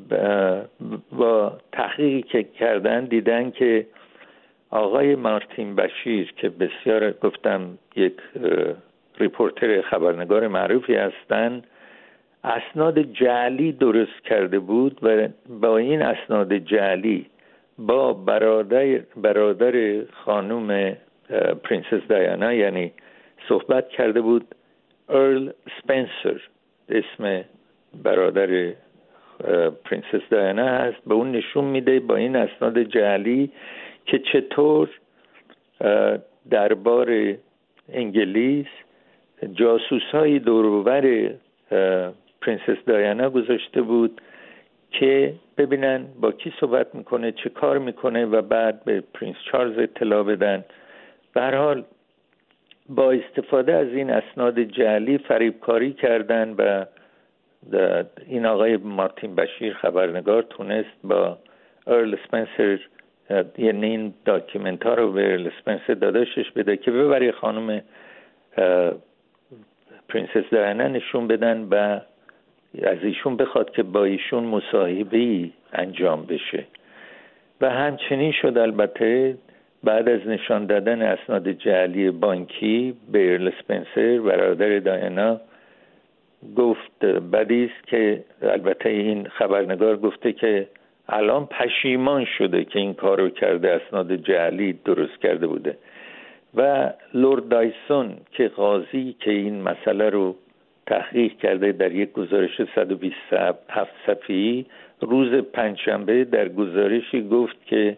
با تحقیقی که کردن دیدن که آقای مارتین بشیر که بسیار گفتم یک ریپورتر خبرنگار معروفی هستن، اسناد جعلی درست کرده بود و با این اسناد جعلی با برادر برادر خانم پرنسس دیانا یعنی صحبت کرده بود. ارل سپنسر اسم برادر پرنسس دیانا هست. به اون نشون میده با این اسناد جعلی که چطور دربار انگلیس جاسوسای دور و بر پرنسس دیانا گذاشته بود که ببینن با کی صحبت میکنه، چه کار میکنه و بعد به پرنس چارلز اطلاع بدن. به هر حال با استفاده از این اسناد جعلی فریبکاری کردن و این آقای مارتین بشیر خبرنگار تونست با ارل اسپنسر یعنی این داکیومنت ها رو به ارل اسپنسر داداشش بده که ببری خانم پرنسس دیانا نشون بدن و از ایشون بخواد که با ایشون مصاحبه‌ای انجام بشه. و همچنین شد. البته بعد از نشان دادن اسناد جعلی بانکی به ارل اسپنسر برادر دیانا گفت بعدی است که البته این خبرنگار گفته که الان پشیمان شده که این کارو کرده، اسناد جعلی درست کرده بوده. و لورد دایسون که قاضی که این مسئله رو تحقیق کرده در یک گزارش صد و بیست و هفت صفحه‌ای روز پنجشنبه در گزارشی گفت که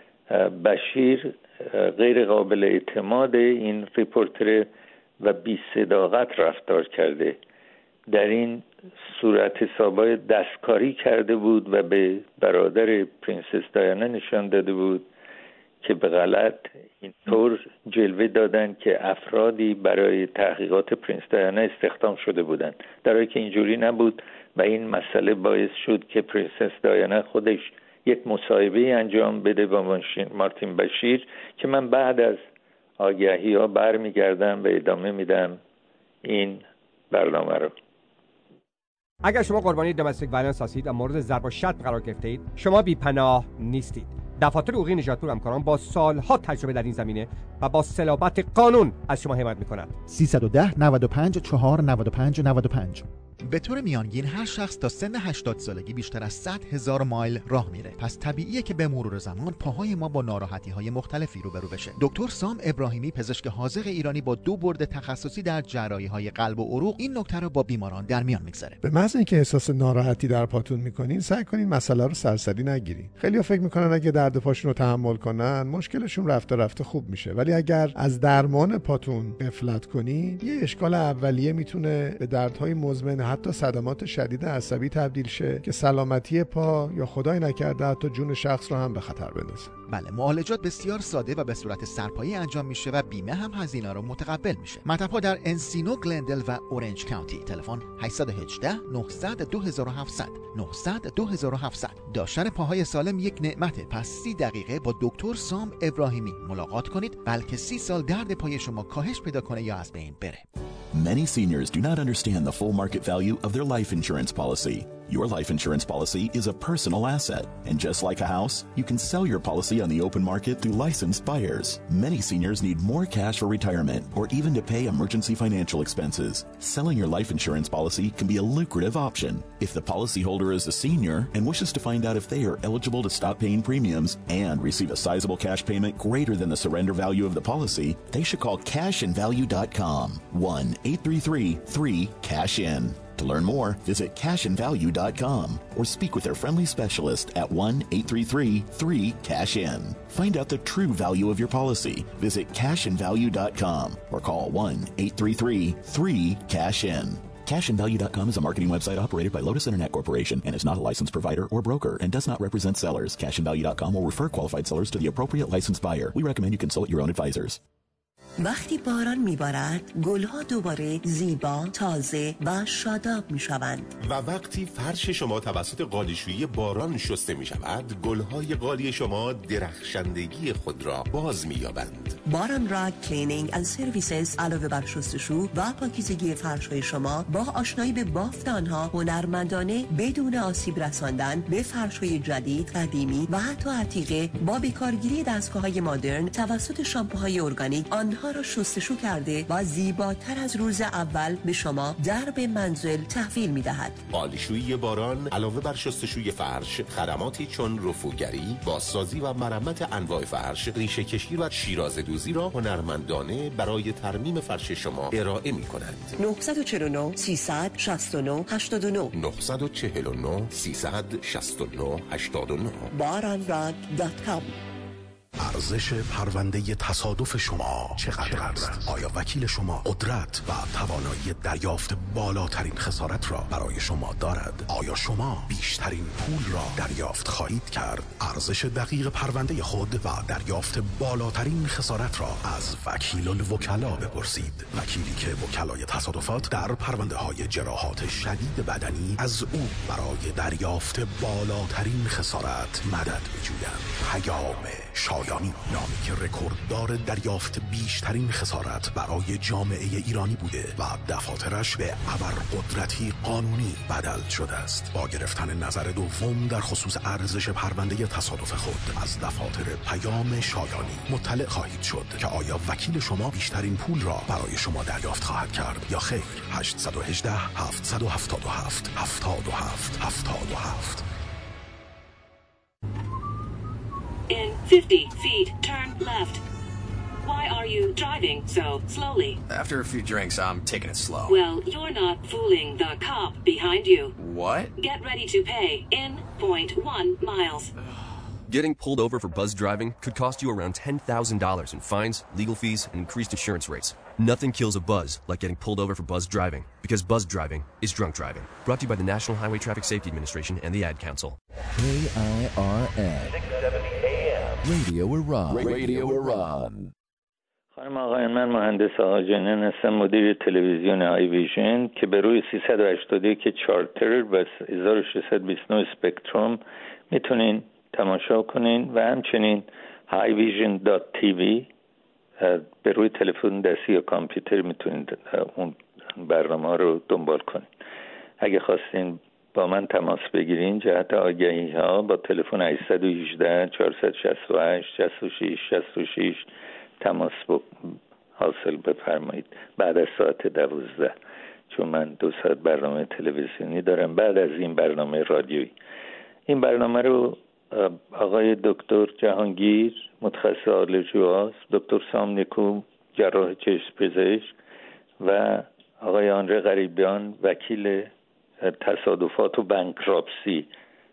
بشیر غیر قابل اعتماد این ریپورتر و بی صداقت رفتار کرده. در این صورت حسابای دستکاری کرده بود و به برادر پرنسس دیانا نشان داده بود که به غلط اینطور جلوه دادن که افرادی برای تحقیقات پرنس دیانا استخدام شده بودند، در حالی که اینجوری نبود. و این مسئله باعث شد که پرنسس دیانا خودش یک مصاحبه انجام بده با مارتین بشیر که من بعد از آگهی ها برمیگردم و ادامه میدم این برنامه رو. اگر شما قربانی دامستیک وایلنس هستید و مورد ضرب و شتم قرار گرفته اید، شما بی پناه نیستید. دفاتر حقوقی نژادپور همکاران با سالها تجربه در این زمینه و با صلابت قانون از شما حمایت می‌کنند. سیصد و ده نود و پنج چهار نود و پنج نود و پنج. به طور میانگین هر شخص تا سن هشتاد سالگی بیشتر از صد هزار مایل راه میره. پس طبیعیه که به مرور زمان پاهای ما با ناراحتی‌های مختلفی روبرو بشه. دکتر سام ابراهیمی پزشک حاذق ایرانی با دو برد تخصصی در جراحی‌های قلب و عروق این نکته رو با بیماران در میان میگذاره. به محض اینکه احساس ناراحتی در پاتون میکنین سعی کنین مسئله رو سرسری نگیرین. خیلی‌ها فکر میکنن اگه درد پاشون رو تحمل کنن مشکلشون رفته رفته خوب میشه، ولی اگر از درمان پاتون غفلت کنین یه اشکال اولیه میتونه به دردهای مزمن حتی صدمات شدید عصبی تبدیل شه که سلامتی پا یا خدای نکرده حتی جون شخص رو هم به خطر بندازه. بله، معالجات بسیار ساده و به صورت سرپایی انجام میشه و بیمه هم هزینه رو متقبل میشه. مطب‌ها در انسینو، گلندل و اورنج کانتی. تلفن هشت یک هشت نه صفر صفر دو هفت صفر صفر نه صفر صفر دو هفت صفر. داشتن پاهای سالم یک نعمته، پس سی دقیقه با دکتر سام ابراهیمی ملاقات کنید بلکه سی سال درد پای شما کاهش پیدا کنه یا از بین بره. Many seniors do not understand the full market value of their life insurance policy. Your life insurance policy is a personal asset, and just like a house, you can sell your policy on the open market through licensed buyers. Many seniors need more cash for retirement or even to pay emergency financial expenses. Selling your life insurance policy can be a lucrative option. If the policyholder is a senior and wishes to find out if they are eligible to stop paying premiums and receive a sizable cash payment greater than the surrender value of the policy, they should call cash and value dot com, one eight three three three cash in. To learn more, visit cash and value dot com or speak with their friendly specialist at one eight three three three cash in. Find out the true value of your policy. Visit cash and value dot com or call one eight three three three cash in. cash and value dot com is a marketing website operated by Lotus Internet Corporation and is not a licensed provider or broker and does not represent sellers. cash and value dot com will refer qualified sellers to the appropriate licensed buyer. We recommend you consult your own advisors. وقتی باران میبارد گلها دوباره زیبا، تازه و شاداب میشوند و وقتی فرش شما توسط قالیشویی باران شسته میشود گلهای قالی شما درخشندگی خود را باز مییابند. باران راک کلینینگ اند سرویسز علاوه بر شستشو و پاکیزگی فرش‌های شما با آشنایی به بافت آنها هنرمندانه بدون آسیب رساندن به فرش‌های جدید، قدیمی و حتی عتیقه با بیکارگیری دستگاه‌های مدرن توسط شامپوهای ارگانیک آنها آنها را شستشو کرده و زیباتر از روز اول به شما درب منزل تحویل می‌دهد. آلیشویی باران علاوه بر شستشوی فرش، خدماتی چون رفوگری، بازسازی و مرمت انواع فرش، ریشه کشی و شیرازه دوزی را هنرمندانه برای ترمیم فرش شما ارائه می‌کنند. نه چهار نه سیصد و شصت و نه هشتاد و نه نه چهار نه سیصد و شصت و نه هشتاد و نه بارانراد دات کام. ارزش پرونده تصادف شما چقدر است؟ آیا وکیل شما قدرت و توانایی دریافت بالاترین خسارت را برای شما دارد؟ آیا شما بیشترین پول را دریافت خواهید کرد؟ ارزش دقیق پرونده خود و دریافت بالاترین خسارت را از وکیل الوکلا بپرسید. وکیلی که وکلای تصادفات در پرونده های جراحات شدید بدنی از او برای دریافت بالاترین خسارت مدد می‌جویند. پیام شایانی، نامی که رکورددار دریافت بیشترین خسارت برای جامعه ایرانی بوده و دفاترش به ابرقدرتی قانونی بدل شده است. با گرفتن نظر دوم در خصوص ارزش پرونده تصادف خود از دفاتر پیام شایانی مطلع خواهید شد که آیا وکیل شما بیشترین پول را برای شما دریافت خواهد کرد یا خیر. هشت یک هشت هفت هفت هفت هفت هفت هفت هفت. In fifty feet, turn left. Why are you driving so slowly? After a few drinks, I'm taking it slow. Well, you're not fooling the cop behind you. What? Get ready to pay in point one miles. Getting pulled over for buzz driving could cost you around ten thousand dollars in fines, legal fees, and increased insurance rates. Nothing kills a buzz like getting pulled over for buzz driving, because buzz driving is drunk driving. Brought to you by the National Highway Traffic Safety Administration and the Ad Council. K I R N Radio Iran. Radio Iran. خانم آقایان، من مهندس آقا جنن هستم، مدیر تلویزیون آی ویژن که به روی سیصد و هشتاد و یک چارتر و هزار و ششصد و بیست و نه اسپکتروم میتونین تماشا کنین و همچنین های ویژن دات تی وی به روی تلفن دستی یا کامپیوتر میتونین اون برنامه رو دنبال کنین. اگه خواستین با من تماس بگیرین جهت آگهی ها با تلفن هشت یک هشت چهارصد و شصت و هشت شصت و شش شصت و شش تماس حاصل بفرمایید بعد از ساعت دوازده، چون من دو ساعت برنامه تلویزیونی دارم بعد از این برنامه رادیویی. این برنامه رو آقای دکتر جهانگیر متخصص آلرژی، دکتر سام نیکو جراح چشم پزشک و آقای آنره غریبیان وکیل تصادفات و بانکراپسی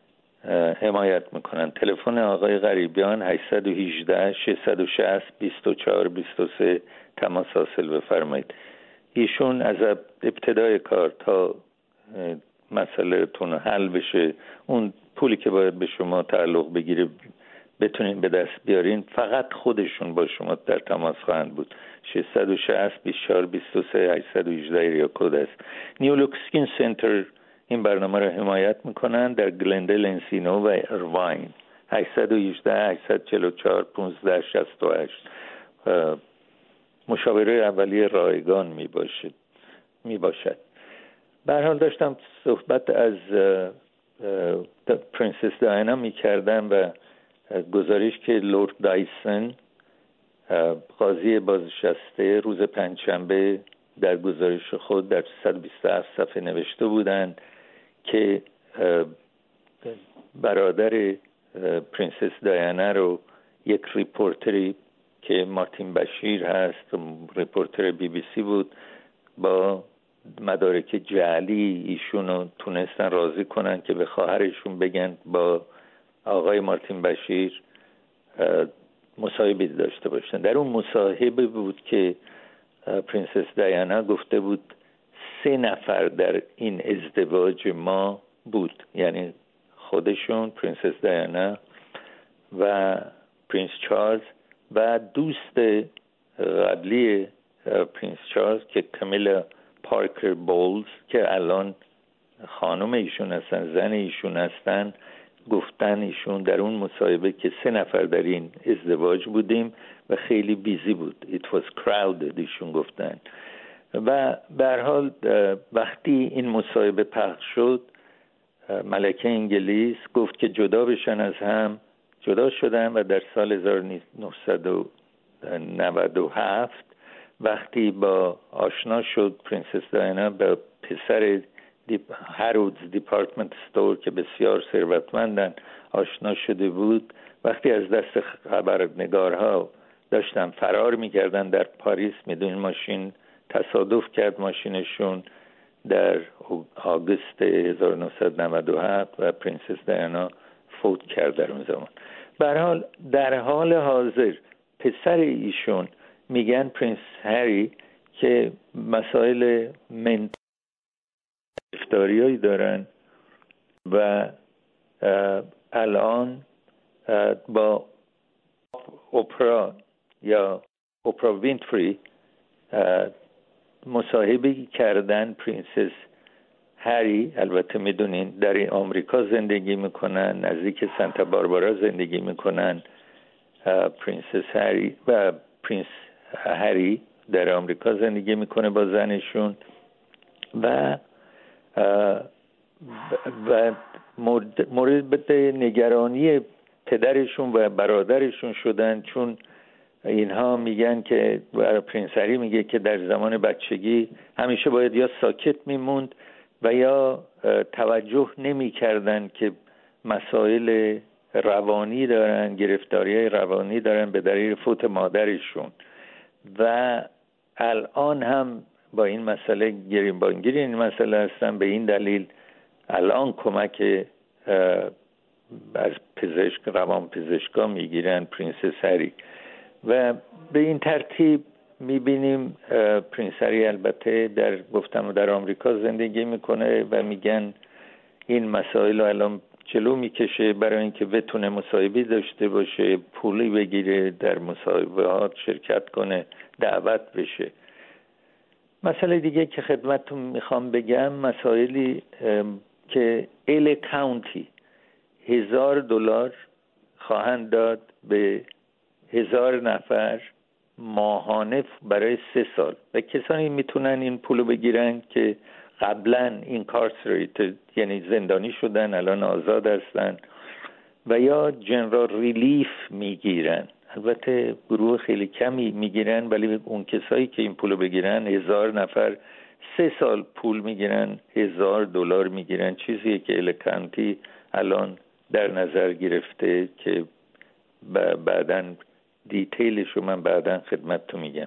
حمایت میکنن. تلفن آقای غریبیان هشت یک هشت ششصد و شصت بیست و چهار بیست و سه تماس حاصل بفرمایید. ایشون از ابتدای کار تا مسئله تون حل بشه، اون پولی که باید به شما تعلق بگیره بتونین به دست بیارین، فقط خودشون با شما در تماس خواهند بود. ششصد و شصت بیست و چهار بیست و سه هشتصد و هجده ایریا کد است. نیولوک اسکین سنتر این برنامه را حمایت میکنن در گلندل، انسینو و ارواین. هشت یک هشت هشت چهار چهار پانزده شصت و هشت مشاوره اولیه رایگان میباشد میباشد. به هر حال داشتم صحبت از پرنسس دایانا میکردم و گزارش که لورد دایسون قاضی بازنشسته روز پنجشنبه در گزارش خود در صد و بیست و هفت صفحه نوشته بودند که برادر پرنسس دایانا رو یک ریپورتری که مارتین بشیر هست، ریپورتر بی بی سی بود، با مدارک جعلی ایشونو تونستن راضی کنن که به خواهرشون بگن با آقای مارتین بشیر مصاحبه داشته باشن. در اون مصاحبه بود که پرنسس دایانا گفته بود سه نفر در این ازدواج ما بود، یعنی خودشون، پرنسس دایانا و پرنس چارلز و دوست قبلی پرنس چارلز که کامیلا پارکر بولز که الان خانم ایشون هستن، زن ایشون هستن. گفتن ایشون در اون مصاحبه که سه نفر در این ازدواج بودیم و خیلی بیزی بود. It was crowded ایشون گفتن. و به هر حال وقتی این مصاحبه پخش شد، ملکه انگلیس گفت که جدا بشن از هم. جدا شدن و در سال هزار و نهصد و نود و هفت وقتی با آشنا شد پرنسس دایانا با پسر دیپ هارودز دیپارتمنت استور که بسیار ثروتمندن آشنا شده بود، وقتی از دست خبرنگارها داشتن فرار میکردن در پاریس، میدونین ماشین تصادف کرد ماشینشون در آگوست هزار و نهصد و نود و هفت و پرنسس دایانا فوت کرد در اون زمان. به هر حال در حال حاضر پسر ایشون میگن پرنس هری که مسائل منتال گرفتاریایی دارن و الان با اپرا یا اپرا وینفری مصاحبه کردن. پرنسس هری البته میدونین در آمریکا زندگی میکنن، نزدیک سانتا باربارا زندگی میکنن. پرنسس هری و پرنس هری در آمریکا زندگی میکنه با زنشون و و مورد, مورد نگرانی پدرشون و برادرشون شدن، چون اینها میگن که پرنس هری میگه که در زمان بچگی همیشه باید یا ساکت میموند و یا توجه نمیکردن که مسائل روانی دارن، گرفتاری‌های روانی دارن به دلیل فوت مادرشون و الان هم با این مسئله گریبانگیر این مسئله هستن. به این دلیل الان کمک از پزشک روان پزشکا میگیرن پرنسس هری و به این ترتیب میبینیم پرنس هری البته در گفتم در آمریکا زندگی میکنه و میگن این مسائل رو الان جلو میکشه برای اینکه بتونه مصاحبه داشته باشه، پولی بگیره، در مصاحبهات شرکت کنه، دعوت بشه. مسئله دیگه که خدمتتون میخوام بگم مسائلی که ال کانتی هزار دلار خواهند داد به هزار نفر ماهانه برای سه سال و کسانی میتونن این پولو بگیرن که قبلا اینکارسریتد یعنی زندانی شدن الان آزاد هستن و یا جنرال ریلیف میگیرن. البته گروه خیلی کمی میگیرن ولی اون کسایی که این پولو بگیرن هزار نفر سه سال پول میگیرن، هزار دلار میگیرن، چیزیه که الکانتی الان در نظر گرفته که بعداً دیتیلشو من بعداً خدمتتون میگم.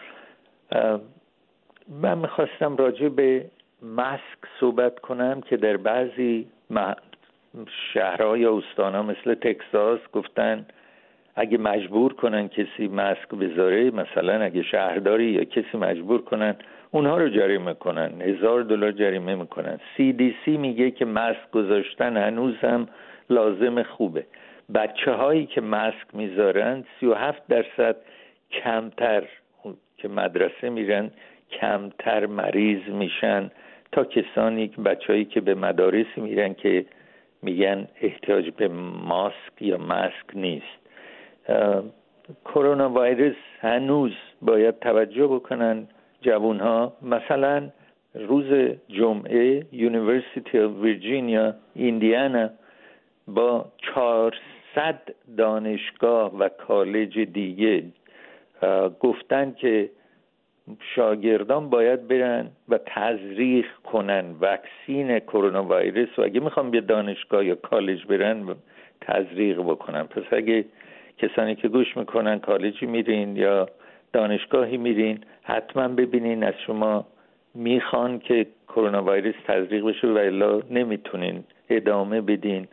من میخواستم راجع به ماسک صحبت کنم که در بعضی شهرها یا استانها مثل تکساس گفتن اگه مجبور کنن کسی ماسک بذاره، مثلا اگه شهرداری یا کسی مجبور کنن اونها رو جریمه کنن، هزار دلار جریمه میکنن. سی دی سی میگه که ماسک گذاشتن هنوز هم لازم خوبه. بچه هایی که ماسک میذارن سی و هفت درصد کمتر که مدرسه میرن کمتر مریض میشن تا کسانی که بچه هایی که به مدارس میرن که میگن احتیاج به ماسک یا ماسک نیست. کرونا ویروس هنوز باید توجه بکنن جوانها. مثلا روز جمعه یونیورسیتی آف ویرجینیا ایندیانا با چهارصد دانشگاه و کالج دیگه گفتن که شاگردان باید برن و تزریق کنن واکسین کرونا ویروس و اگه میخوام به دانشگاه یا کالج برن تزریق بکنن. پس اگه کسانی که گوش میکنن کالجی میرین یا دانشگاهی میرین حتما ببینین از شما میخوان که کرونا ویروس تزریق بشه و الا نمیتونین ادامه بدین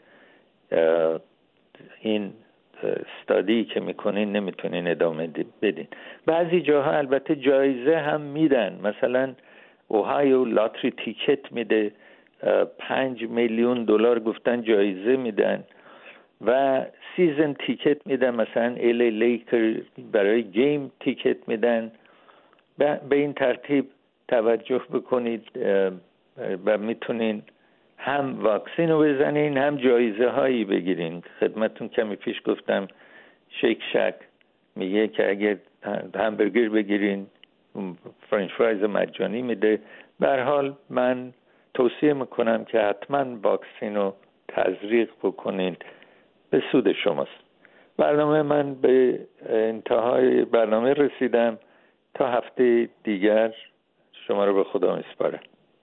این استادی که میکنین، نمیتونین ادامه بدین. بعضی جاها البته جایزه هم میدن، مثلا اوهایو لاتری تیکت میده پنج میلیون دلار گفتن جایزه میدن و سیزن تیکت میدن، مثلا ال ای لیکر برای گیم تیکت میدن. به این ترتیب توجه بکنید و میتونین هم واکسین رو بزنین هم جایزه هایی بگیرین. خدمتون کمی پیش گفتم شیک شک میگه که اگه همبرگر بگیرین فرنچ فرایز مجانی میده. به هر حال من توصیه میکنم که حتما واکسین رو تزریق بکنین، به سود شماست. برنامه من به انتهای برنامه رسیدم. تا هفته دیگر شما رو به خدا میسپارم.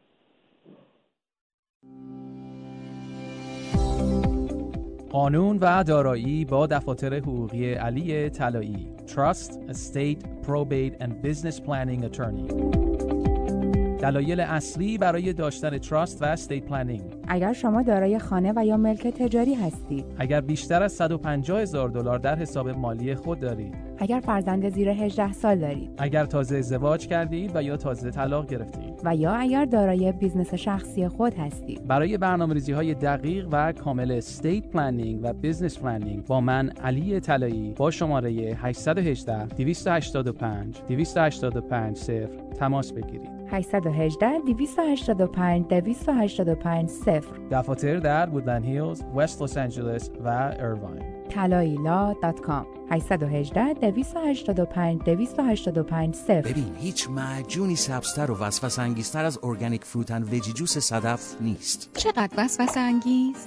قانون و دارایی با دفاتر حقوقی علی طلایی. Trust, Estate, Probate and Business Planning Attorney. دلایل اصلی برای داشتن تراست و استیت پلنینگ. اگر شما دارای خانه و یا ملک تجاری هستید. اگر بیشتر از صد و پنجاه هزار دلار در حساب مالی خود دارید. اگر فرزند زیر هجده سال دارید. اگر تازه ازدواج کردید و یا تازه طلاق گرفتید. و یا اگر دارای بیزنس شخصی خود هستید. برای برنامه‌ریزی‌های دقیق و کامل استیت پلنینگ و بیزنس پلنینگ با من علی طلایی با شماره هشت یک هشت دویست و هشتاد و پنج دویست و هشتاد و پنج صفر تماس بگیرید. هشت یک هشت دویست و هشتاد و پنج دویست و هشتاد و پنج صفر. دفاتر در وودلند هیلز، وست لس آنجلس و ایرواین. طلایی لا دات کام. هشت یک هشت دویست و هشتاد و پنج دویست و هشتاد و پنج صفر. ببین هیچ معجونی سبزتر و وسوسه انگیزتر از ارگانیک فروت اند ویجی جوس صدف نیست. چقدر وسوسه انگیز؟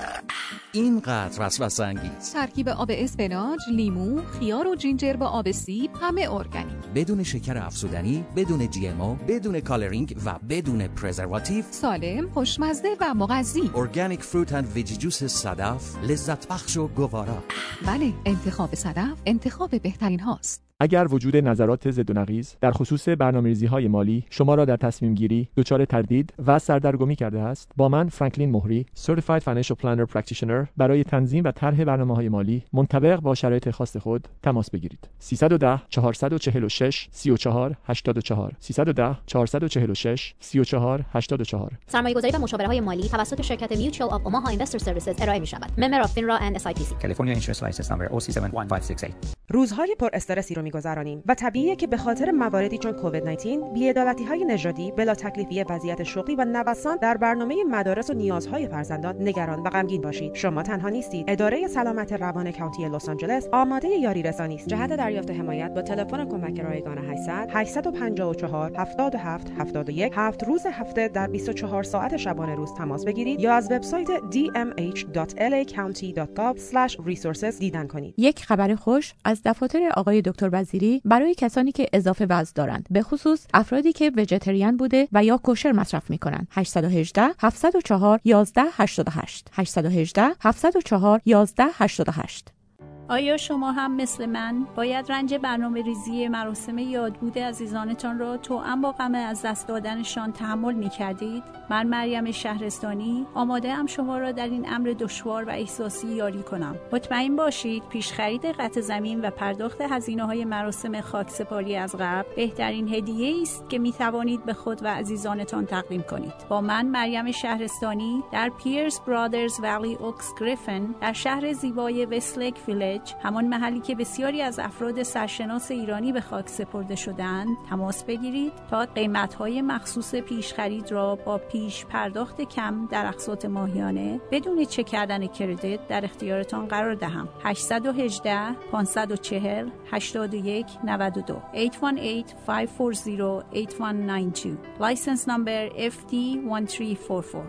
اینقدر وسوسه انگیز. ترکیب آب اسفناج، لیمو، خیار و جینجر با آب سیب، همه ارگانیک. بدون شکر افزودنی، بدون جی ام او، بدون کالرینگ و بدون پرزرواتیو. سالم، خوشمزه و مغذی. ارگانیک فروت اند ویجی جوس صدف لذت بخش و گوارا. بله، انتخاب صدف انتخاب بهترین هاست. اگر وجود نظرات ضد و نقیض در خصوص برنامه‌ریزی‌های مالی شما را در تصمیم گیری دچار تردید و سردرگمی کرده است، با من فرانکلین مهری Certified Financial Planner Practitioner برای تنظیم و طرح برنامه‌های مالی منطبق با شرایط خاص خود تماس بگیرید. سیصد و ده چهارصد و چهل و شش سی و چهار هشتاد و چهار سیصد و ده چهارصد و چهل و شش سی و چهار هشتاد و چهار. سرمایه‌گذاری و مشاوره‌های مالی توسط شرکت Mutual of Omaha Investor Services ارائه می‌شود. Member of FINRA and اس آی پی سی. California Insurance License Number او سی هفت یک پنج شش هشت. روزهای پر استرسی رو می‌گذرانیم و طبیعیه که به خاطر مواردی چون کووید نوزده، بی‌عدالتی‌های نژادی، بلا تکلیفی وضعیت شغلی و نوسان در برنامه مدارس و نیازهای فرزندان نگران و غمگین باشید. شما تنها نیستید. اداره سلامت روان کانتی لس آنجلس آماده یاری رسانی است. جهت دریافت حمایت با تلفن کمک رایگان هشتصد هشتصد و پنجاه و چهار هفتاد و هفت هفتاد و یک هفت روز هفته در بیست و چهار ساعت شبانه روز تماس بگیرید یا از وبسایت دی ام اچ دات ال ای کانتی دات گاو اسلش ریسورسز دیدن کنید. یک خبر خوش از دفاتر آقای دکتر وزیری برای کسانی که اضافه وزن دارند، به خصوص افرادی که ویژیتریان بوده و یا کوشر مصرف می‌کنند. هشت یک هشت هفت صفر چهار یازده هشتاد و هشت هشت یک هشت هفت صفر چهار یازده هشتاد و هشت. آیا شما هم مثل من باید رنج برنامه ریزی مراسم یادبود عزیزانتان را توأم با غم از دست دادنشان تحمل می کردید؟ من مریم شهرستانی آماده ام شما را در این امر دشوار و احساسی یاری کنم. مطمئن باشید پیش خرید قطع زمین و پرداخت هزینه‌های مراسم خاکسپاری از قبل بهترین هدیه است که می توانید به خود و عزیزانتان تقدیم کنید. با من مریم شهرستانی در پیرس برادرز ولی اوکس گریفن در شهر زیبای وستلیک ویلج، همان محلی که بسیاری از افراد سرشناس ایرانی به خاک سپرده شدند، تماس بگیرید تا قیمت‌های مخصوص پیش خرید را با پیش پرداخت کم در اقساط ماهیانه بدون چک کردن کردیت در اختیارتان قرار دهم. هشت یک هشت پانصد و چهل هشتاد و یک نود و دو هشت یک هشت پنج چهار صفر هشت یک نه دو License number اف تی یک سه چهار چهار.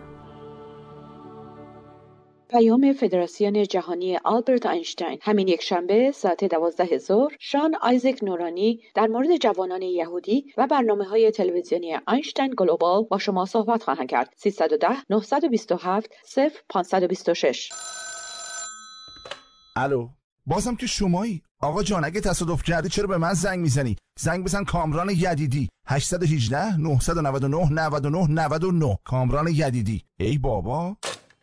پیام فدراسیون جهانی آلبرت اینشتین همین یک شنبه ساعت دوازده ظهر شان آیزک نورانی در مورد جوانان یهودی و برنامه‌های تلویزیونی اینشتین گلوبال با شما صحبت خواهند کرد. سیصد و ده نهصد و بیست و هفت صفر پانصد و بیست و شش. الو، بازم که شمایی؟ آقا جان اگه تصادف کردی چرا به من زنگ میزنی؟ زنگ بزن کامران یدیدی. هشت یک هشت نه نه نه نه نه نه نه کامران یدیدی. ای بابا.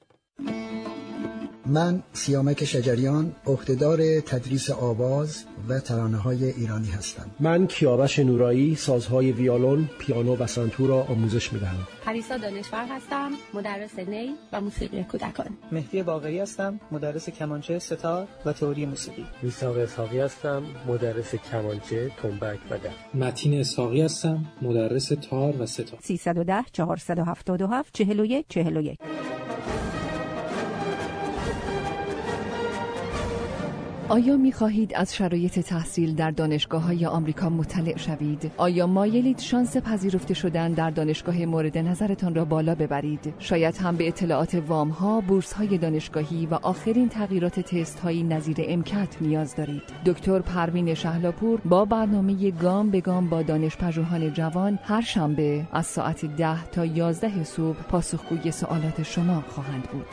من سیامک شجریان عهدهدار تدریس آواز و ترانه‌های ایرانی هستم. من کیاوش نورایی سازهای ویولون، پیانو و سنتور را آموزش می‌دهم. پریسا دانشور هستم، مدرس نی و موسیقی کودکان. مهدی باقری هستم، مدرس کمانچه، ستار و تئوری موسیقی. میثاق اسحاقی هستم، مدرس کمانچه، تنبک و دف. متین اسحاقی هستم، مدرس تار و ستار. سیصد و ده چهارصد و هفتاد و هفت چهل و یک چهل و یک. آیا می خواهید از شرایط تحصیل در دانشگاه‌های آمریکا مطلع شوید؟ آیا مایلید شانس پذیرفته شدن در دانشگاه مورد نظرتان را بالا ببرید؟ شاید هم به اطلاعات وام‌ها، بورس‌های دانشگاهی و آخرین تغییرات تست‌های نظیر امکت نیاز دارید. دکتر پروین شهلاپور با برنامه گام به گام با دانش‌پژوهان جوان هر شنبه از ساعت ده تا یازده صبح پاسخگوی سوالات شما خواهند بود.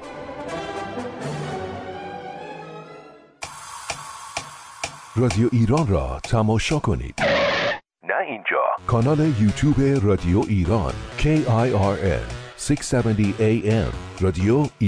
رادیو ایران را تماشا کنید. نه اینجا. کانال یوتیوب رادیو ایران کی آی آر ان ششصد و هفتاد ای ام رادیو